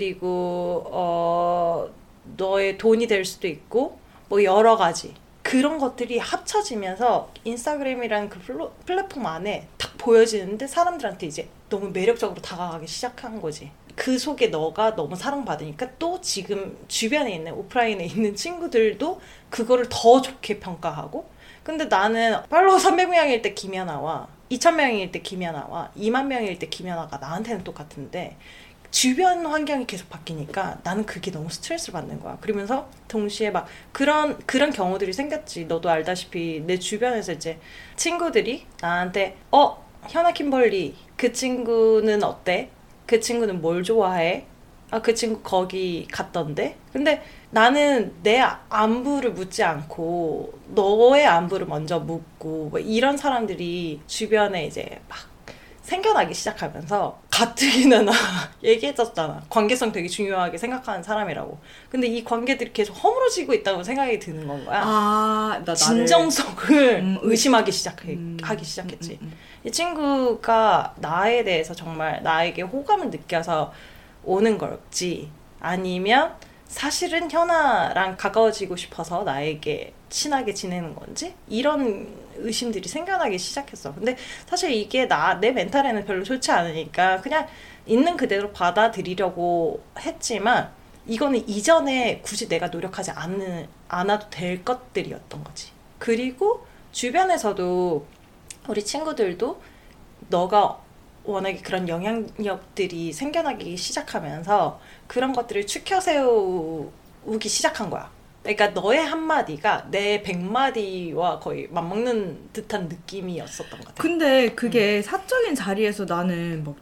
그리고 어 너의 돈이 될 수도 있고 뭐 여러 가지 그런 것들이 합쳐지면서 인스타그램이라는 그 플로, 플랫폼 안에 딱 보여지는데 사람들한테 이제 너무 매력적으로 다가가기 시작한 거지. 그 속에 너가 너무 사랑받으니까 또 지금 주변에 있는 오프라인에 있는 친구들도 그거를 더 좋게 평가하고, 근데 나는 팔로워 삼백 명일 때 김연아와 이천 명일 때 김연아와 이만 명일 때 김연아가 나한테는 똑같은데 주변 환경이 계속 바뀌니까 나는 그게 너무 스트레스를 받는 거야. 그러면서 동시에 막 그런 그런 경우들이 생겼지. 너도 알다시피 내 주변에서 이제 친구들이 나한테 어? 현아 킴벌리 그 친구는 어때? 그 친구는 뭘 좋아해? 아, 그 친구 거기 갔던데? 근데 나는 내 안부를 묻지 않고 너의 안부를 먼저 묻고 뭐 이런 사람들이 주변에 이제 막 생겨나기 시작하면서 가뜩이나 나 얘기했었잖아. 관계성 되게 중요하게 생각하는 사람이라고. 근데 이 관계들이 계속 허물어지고 있다고 생각이 드는 건 거야. 아, 나 진정성을 음, 의심하기 시작해, 음, 하기 시작했지. 음, 음, 음. 이 친구가 나에 대해서 정말 나에게 호감을 느껴서 오는 걸지, 아니면 사실은 현아랑 가까워지고 싶어서 나에게 친하게 지내는 건지, 이런 의심들이 생겨나기 시작했어. 근데 사실 이게 나, 내 멘탈에는 별로 좋지 않으니까 그냥 있는 그대로 받아들이려고 했지만, 이거는 이전에 굳이 내가 노력하지 않는, 않아도 될 것들이었던 거지. 그리고 주변에서도 우리 친구들도 너가 워낙에 그런 영향력들이 생겨나기 시작하면서 그런 것들을 추켜 세우기 시작한 거야. 그러니까 너의 한마디가 내 백마디와 거의 맞먹는 듯한 느낌이었었던 것 같아. 근데 그게 음. 사적인 자리에서 나는 뭐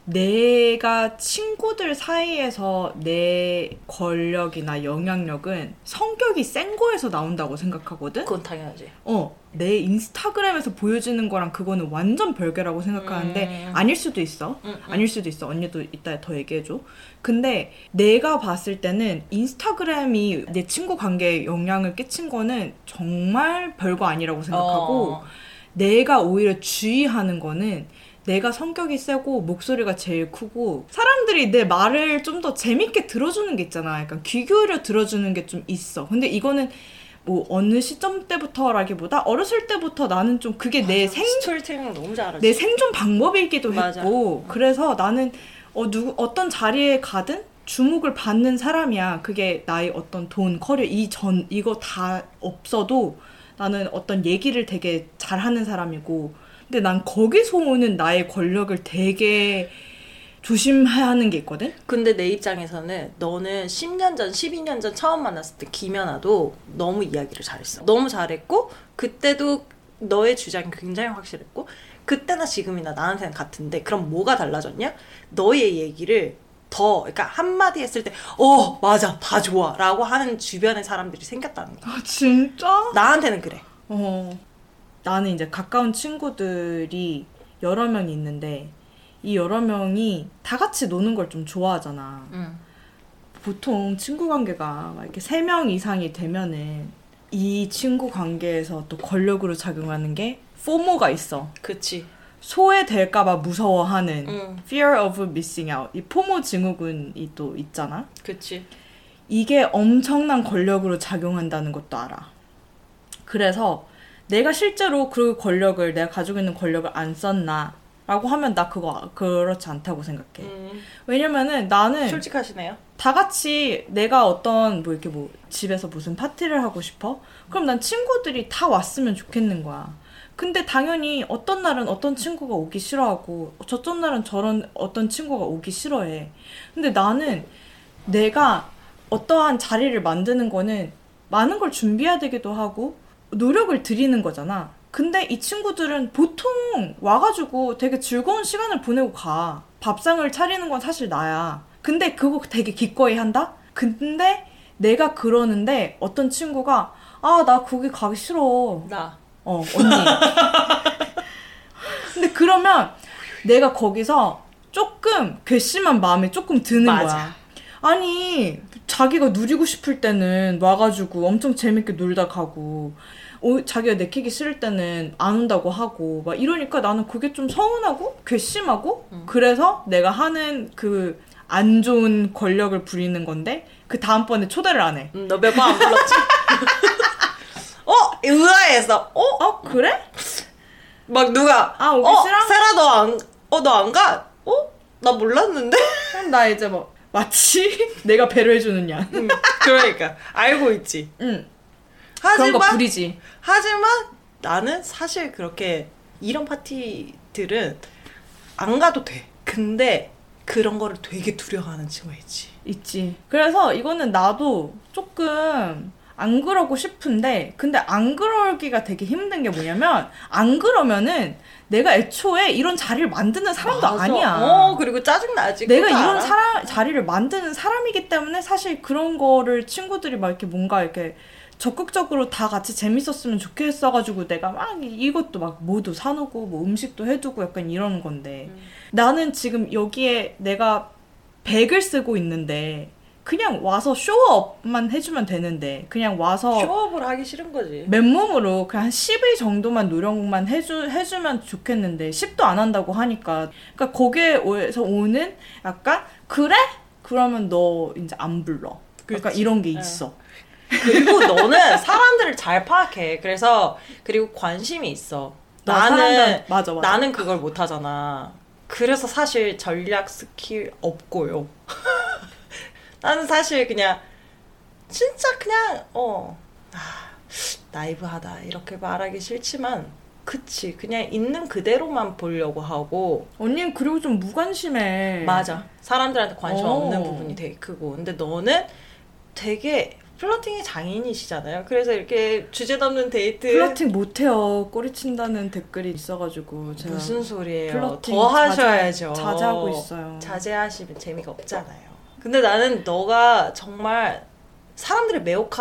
내가 친구들 사이에서 내 권력이나 영향력은 성격이 센 거에서 나온다고 생각하거든? 그건 당연하지. 어. 내 인스타그램에서 보여지는 거랑 그거는 완전 별개라고 생각하는데 음. 아닐 수도 있어. 음, 음. 아닐 수도 있어. 언니도 이따 더 얘기해줘. 근데 내가 봤을 때는 인스타그램이 내 친구 관계에 영향을 끼친 거는 정말 별거 아니라고 생각하고 어. 내가 오히려 주의하는 거는 내가 성격이 세고 목소리가 제일 크고 사람들이 내 말을 좀 더 재밌게 들어주는 게 있잖아. 약간 귀 기울여 들어주는 게 좀 있어. 근데 이거는 뭐 어느 시점 때부터라기보다 어렸을 때부터 나는 좀 그게 맞아. 내 생, 스토리텔링을 너무 잘하지. 내 생존 방법이기도 맞아. 했고 그래서 나는 어, 누구, 어떤 자리에 가든 주목을 받는 사람이야. 그게 나의 어떤 돈, 커리어 이 전 이거 다 없어도 나는 어떤 얘기를 되게 잘하는 사람이고, 근데 난 거기서 오는 나의 권력을 되게 조심해야 하는 게 있거든? 근데 내 입장에서는 너는 십 년 전, 십이 년 전 처음 만났을 때 김연아도 너무 이야기를 잘했어. 너무 잘했고 그때도 너의 주장이 굉장히 확실했고 그때나 지금이나 나한테는 같은데 그럼 뭐가 달라졌냐? 너의 얘기를 더 그러니까 한마디 했을 때 어 맞아 다 좋아 라고 하는 주변의 사람들이 생겼다는 거야. 아 진짜? 나한테는 그래. 어 나는 이제 가까운 친구들이 여러 명이 있는데 이 여러 명이 다 같이 노는 걸 좀 좋아하잖아. 응. 보통 친구 관계가 막 이렇게 세 명 이상이 되면은 이 친구 관계에서 또 권력으로 작용하는 게 포모가 있어. 그치. 소외될까봐 무서워하는 응. fear of missing out. 이 포모 증후군이 또 있잖아. 그치. 이게 엄청난 권력으로 작용한다는 것도 알아. 그래서 내가 실제로 그 권력을 내가 가지고 있는 권력을 안 썼나 라고 하면 나 그거 그렇지 않다고 생각해. 음. 왜냐면은 나는 솔직하시네요. 다 같이 내가 어떤 뭐 이렇게 뭐 집에서 무슨 파티를 하고 싶어? 그럼 난 친구들이 다 왔으면 좋겠는 거야. 근데 당연히 어떤 날은 어떤 친구가 오기 싫어하고 저쪽 날은 저런 어떤 친구가 오기 싫어해. 근데 나는 내가 어떠한 자리를 만드는 거는 많은 걸 준비해야 되기도 하고 노력을 들이는 거잖아. 근데 이 친구들은 보통 와가지고 되게 즐거운 시간을 보내고 가. 밥상을 차리는 건 사실 나야. 근데 그거 되게 기꺼이 한다? 근데 내가 그러는데 어떤 친구가 아, 나 거기 가기 싫어. 나. 어, 언니. 근데 그러면 내가 거기서 조금 괘씸한 마음이 조금 드는 맞아. 거야. 아니, 자기가 누리고 싶을 때는 와가지고 엄청 재밌게 놀다 가고, 어, 자기가 내키기 싫을 때는 안 온다고 하고, 막 이러니까 나는 그게 좀 서운하고, 괘씸하고, 음. 그래서 내가 하는 그 안 좋은 권력을 부리는 건데, 그 다음번에 초대를 안 해. 음, 너 몇 번 안 불렀지? 어? 의아해서. 어? 어? 그래? 막 누가, 아, 오기 어? 싫어? 세라 너 안, 어, 너 안 가? 어? 나 몰랐는데? 나 이제 뭐, 마치 내가 배려해주는 양. 응, 그러니까. 알고 있지. 응. 하지만, 그런 거 부리지. 하지만 나는 사실 그렇게 이런 파티들은 안 가도 돼. 근데 그런 거를 되게 두려워하는 친구가 있지. 있지. 그래서 이거는 나도 조금 안 그러고 싶은데, 근데 안 그러기가 되게 힘든 게 뭐냐면, 안 그러면은 내가 애초에 이런 자리를 만드는 사람도 맞아. 아니야. 어, 그리고 짜증나지. 내가 이런 알아? 사람, 자리를 만드는 사람이기 때문에 사실 그런 거를 친구들이 막 이렇게 뭔가 이렇게 적극적으로 다 같이 재밌었으면 좋겠어가지고 내가 막 이것도 막 모두 사놓고 뭐 음식도 해두고 약간 이러는 건데 음. 나는 지금 여기에 내가 백을 쓰고 있는데 그냥 와서 쇼업만 해주면 되는데 그냥 와서 쇼업을 하기 싫은 거지. 맨몸으로 그냥 한 십일 정도만 노력만 해주, 해주면 좋겠는데 십도 안 한다고 하니까 그러니까 거기에서 오는 약간 그래? 그러면 너 이제 안 불러. 그러니까 그치. 이런 게 있어. 네. 그리고 너는 사람들을 잘 파악해. 그래서 그리고 관심이 있어. 나는 사람들, 맞아, 맞아. 나는 그걸 못 하잖아. 그래서 사실 전략 스킬 없고요. 나는 사실 그냥 진짜 그냥 어 아, 나이브하다 이렇게 말하기 싫지만 그치 그냥 있는 그대로만 보려고 하고 언니는 그리고 좀 무관심해. 맞아. 사람들한테 관심 오. 없는 부분이 되게 크고 근데 너는 되게 플러팅의 장인이시잖아요. 그래서 이렇게 주제넘는 데이트 플러팅 못해요. 꼬리친다는 댓글이 있어가지고 제가 무슨 소리예요. 플러팅 더 하셔야죠. 자제, 자제하고 있어요. 자제하시면 재미가 없잖아요. 근데 나는 너가 정말 사람들을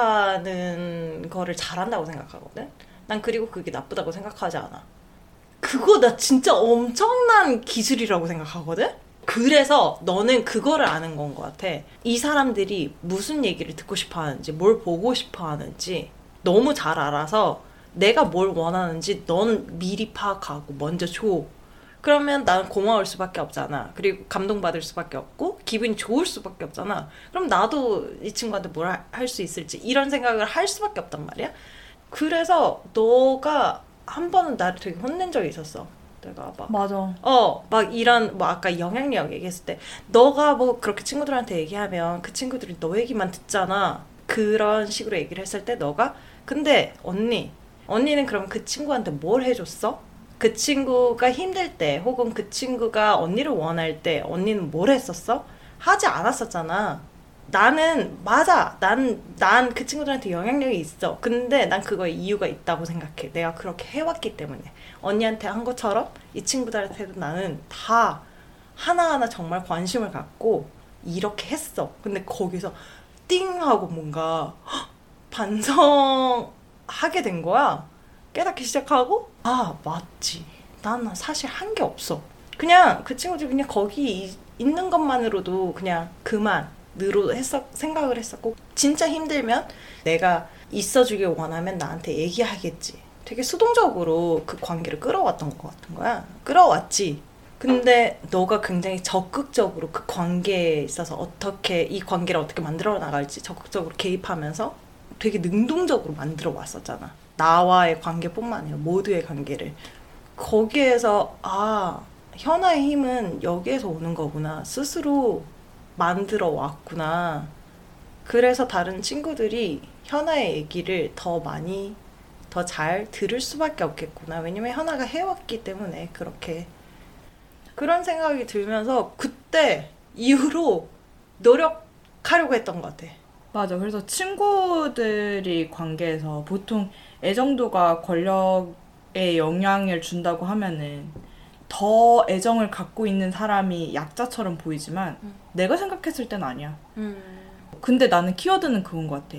매혹하는 거를 잘한다고 생각하거든. 난 그리고 그게 나쁘다고 생각하지 않아. 그거 나 진짜 엄청난 기술이라고 생각하거든. 그래서 너는 그거를 아는 건 것 같아. 이 사람들이 무슨 얘기를 듣고 싶어 하는지, 뭘 보고 싶어 하는지 너무 잘 알아서 내가 뭘 원하는지 넌 미리 파악하고 먼저 줘. 그러면 나는 고마울 수밖에 없잖아. 그리고 감동받을 수밖에 없고 기분이 좋을 수밖에 없잖아. 그럼 나도 이 친구한테 뭘 할 수 있을지 이런 생각을 할 수밖에 없단 말이야. 그래서 너가 한 번은 나를 되게 혼낸 적이 있었어. 내가 막 맞아. 어, 막 이런 뭐 아까 영향력 얘기했을 때 너가 뭐 그렇게 친구들한테 얘기하면 그 친구들이 너 얘기만 듣잖아. 그런 식으로 얘기를 했을 때 너가 근데 언니 언니는 그럼 그 친구한테 뭘 해줬어? 그 친구가 힘들 때 혹은 그 친구가 언니를 원할 때 언니는 뭘 했었어? 하지 않았었잖아. 나는 맞아. 난 난 그 친구들한테 영향력이 있어. 근데 난 그거에 이유가 있다고 생각해. 내가 그렇게 해왔기 때문에. 언니한테 한 것처럼 이 친구들한테도 나는 다 하나하나 정말 관심을 갖고 이렇게 했어. 근데 거기서 띵 하고 뭔가 반성하게 된 거야. 깨닫기 시작하고 아 맞지. 나는 사실 한 게 없어. 그냥 그 친구들 그냥 거기 있는 것만으로도 그냥 그만 으로 했었, 생각을 했었고 진짜 힘들면 내가 있어주길 원하면 나한테 얘기하겠지. 되게 수동적으로 그 관계를 끌어왔던 것 같은 거야. 끌어왔지. 근데 너가 굉장히 적극적으로 그 관계에 있어서 어떻게 이 관계를 어떻게 만들어 나갈지 적극적으로 개입하면서 되게 능동적으로 만들어 왔었잖아. 나와의 관계뿐만 아니라 모두의 관계를. 거기에서 아 현아의 힘은 여기에서 오는 거구나. 스스로 만들어 왔구나. 그래서 다른 친구들이 현아의 얘기를 더 많이 더 잘 들을 수밖에 없겠구나. 왜냐면 현아가 해왔기 때문에 그렇게 그런 생각이 들면서 그때 이후로 노력하려고 했던 것 같아. 맞아. 그래서 친구들이 관계에서 보통 애정도가 권력에 영향을 준다고 하면은 더 애정을 갖고 있는 사람이 약자처럼 보이지만 음. 내가 생각했을 땐 아니야. 음. 근데 나는 키워드는 그건 것 같아.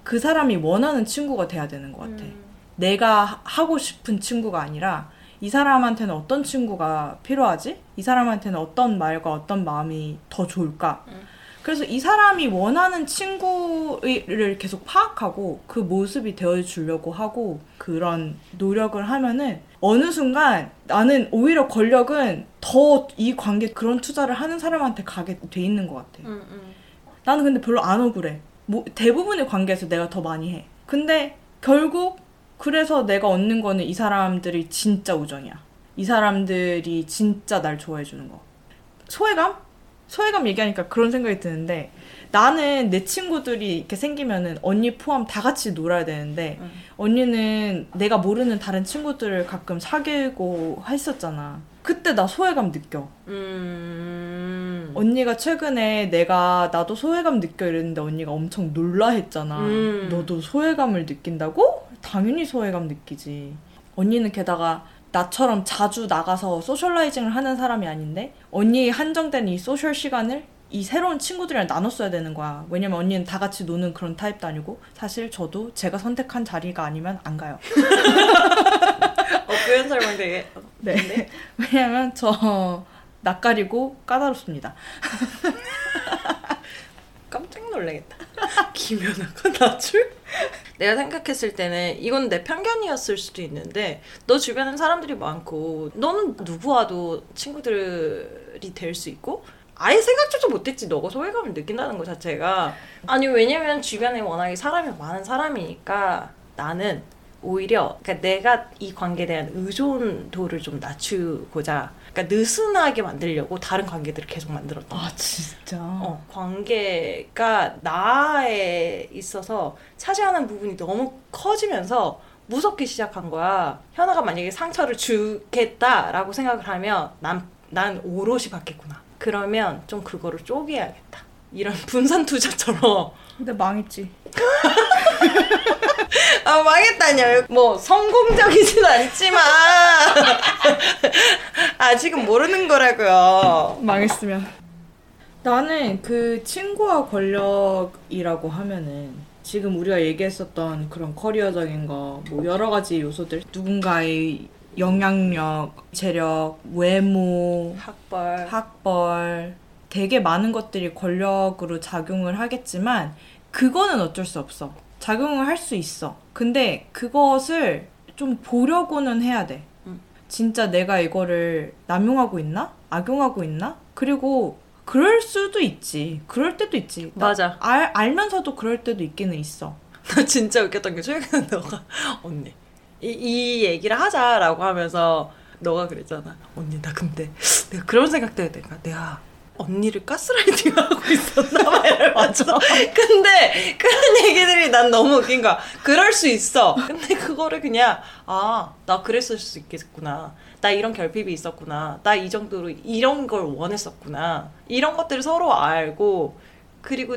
그 사람이 원하는 친구가 돼야 되는 것 같아. 음. 내가 하고 싶은 친구가 아니라 이 사람한테는 어떤 친구가 필요하지? 이 사람한테는 어떤 말과 어떤 마음이 더 좋을까? 음. 그래서 이 사람이 원하는 친구를 계속 파악하고 그 모습이 되어주려고 하고 그런 노력을 하면은 어느 순간 나는 오히려 권력은 더 이 관계 그런 투자를 하는 사람한테 가게 돼 있는 것 같아. 음, 음. 나는 근데 별로 안 억울해. 뭐 대부분의 관계에서 내가 더 많이 해. 근데 결국 그래서 내가 얻는 거는 이 사람들이 진짜 우정이야. 이 사람들이 진짜 날 좋아해 주는 거. 소외감? 소외감 얘기하니까 그런 생각이 드는데 나는 내 친구들이 이렇게 생기면은 언니 포함 다 같이 놀아야 되는데 응. 언니는 내가 모르는 다른 친구들을 가끔 사귀고 했었잖아. 그때 나 소외감 느껴. 음... 언니가 최근에 내가 나도 소외감 느껴 이랬는데 언니가 엄청 놀라했잖아. 음... 너도 소외감을 느낀다고? 당연히 소외감 느끼지. 언니는 게다가 나처럼 자주 나가서 소셜라이징을 하는 사람이 아닌데 언니의 한정된 이 소셜 시간을 이 새로운 친구들이랑 나눴어야 되는 거야. 왜냐면 언니는 다 같이 노는 그런 타입도 아니고 사실 저도 제가 선택한 자리가 아니면 안 가요. 어, 표현 설명 되게... 네. 왜냐면 저 낯가리고 까다롭습니다. 깜짝 놀라겠다. 김연아가 나줄? 내가 생각했을 때는 이건 내 편견이었을 수도 있는데 너 주변엔 사람들이 많고 너는 누구와도 친구들이 될 수 있고 아예 생각조차 못했지. 너가 소외감을 느낀다는 것 자체가. 아니 왜냐면 주변에 워낙에 사람이 많은 사람이니까 나는 오히려 그러니까 내가 이 관계에 대한 의존도를 좀 낮추고자 그러니까 느슨하게 만들려고 다른 관계들을 계속 만들었던 아 진짜? 어, 관계가 나에 있어서 차지하는 부분이 너무 커지면서 무섭게 시작한 거야. 현아가 만약에 상처를 주겠다라고 생각을 하면 난, 난 오롯이 받겠구나. 그러면 좀 그거를 쪼개야겠다. 이런 분산 투자처럼. 근데 망했지. 아 망했다뇨. 뭐 성공적이진 않지만 아직은 모르는 거라고요. 망했으면. 나는 그 친구와 권력이라고 하면은 지금 우리가 얘기했었던 그런 커리어적인 거 뭐 여러 가지 요소들 누군가의 영향력, 재력, 외모, 학벌, 학벌 되게 많은 것들이 권력으로 작용을 하겠지만 그거는 어쩔 수 없어. 작용을 할 수 있어. 근데 그것을 좀 보려고는 해야 돼. 음. 진짜 내가 이거를 남용하고 있나? 악용하고 있나? 그리고 그럴 수도 있지. 그럴 때도 있지. 맞아. 알, 알면서도 그럴 때도 있기는 있어. 나 진짜 웃겼던 게 최근에 너가 언니 이, 이 얘기를 하자라고 하면서 너가 그랬잖아. 언니 나 근데 내가 그런 생각도 해. 내가 내가 언니를 가스라이팅하고 있었나 봐요. 맞아. 근데 그런 얘기들이 난 너무 웃긴 거야. 그럴 수 있어. 근데 그거를 그냥 아, 나 그랬을 수 있겠구나. 나 이런 결핍이 있었구나. 나 이 정도로 이런 걸 원했었구나. 이런 것들을 서로 알고 그리고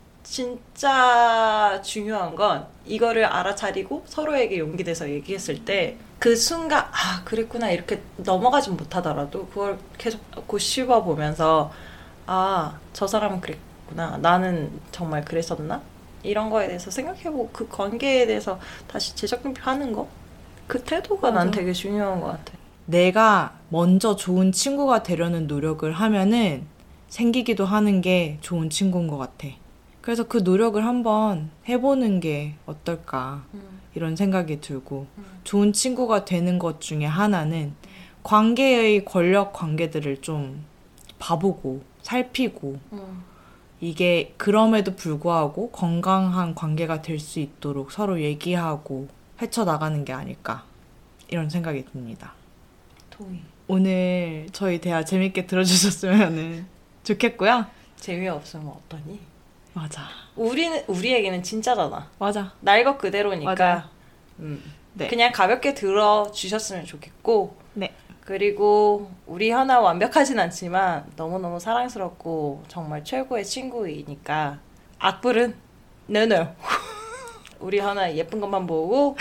진짜 중요한 건 이거를 알아차리고 서로에게 용기 내서 얘기했을 때 그 순간 아 그랬구나 이렇게 넘어가진 못하더라도 그걸 계속 곱씹어 보면서 아 저 사람은 그랬구나 나는 정말 그랬었나 이런 거에 대해서 생각해보고 그 관계에 대해서 다시 재적용하는 거 그 태도가 맞아. 난 되게 중요한 것 같아. 내가 먼저 좋은 친구가 되려는 노력을 하면은 생기기도 하는 게 좋은 친구인 것 같아. 그래서 그 노력을 한번 해보는 게 어떨까 음. 이런 생각이 들고 음. 좋은 친구가 되는 것 중에 하나는 관계의 권력 관계들을 좀 봐보고 살피고 음. 이게 그럼에도 불구하고 건강한 관계가 될 수 있도록 서로 얘기하고 헤쳐나가는 게 아닐까 이런 생각이 듭니다. 동의. 오늘 저희 대화 재밌게 들어주셨으면 좋겠고요. 재미없으면 어떠니? 맞아. 우리는 우리에게는 진짜잖아. 맞아. 날 것 그대로니까. 맞아. 음. 네. 그냥 가볍게 들어주셨으면 좋겠고. 네. 그리고 우리 하나 완벽하진 않지만 너무너무 사랑스럽고 정말 최고의 친구이니까 악플은 no-no. 우리 하나 예쁜 것만 보고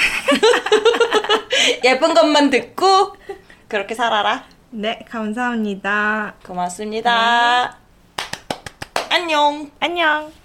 예쁜 것만 듣고 그렇게 살아라. 네, 감사합니다. 고맙습니다. 네. 안녕. 안녕.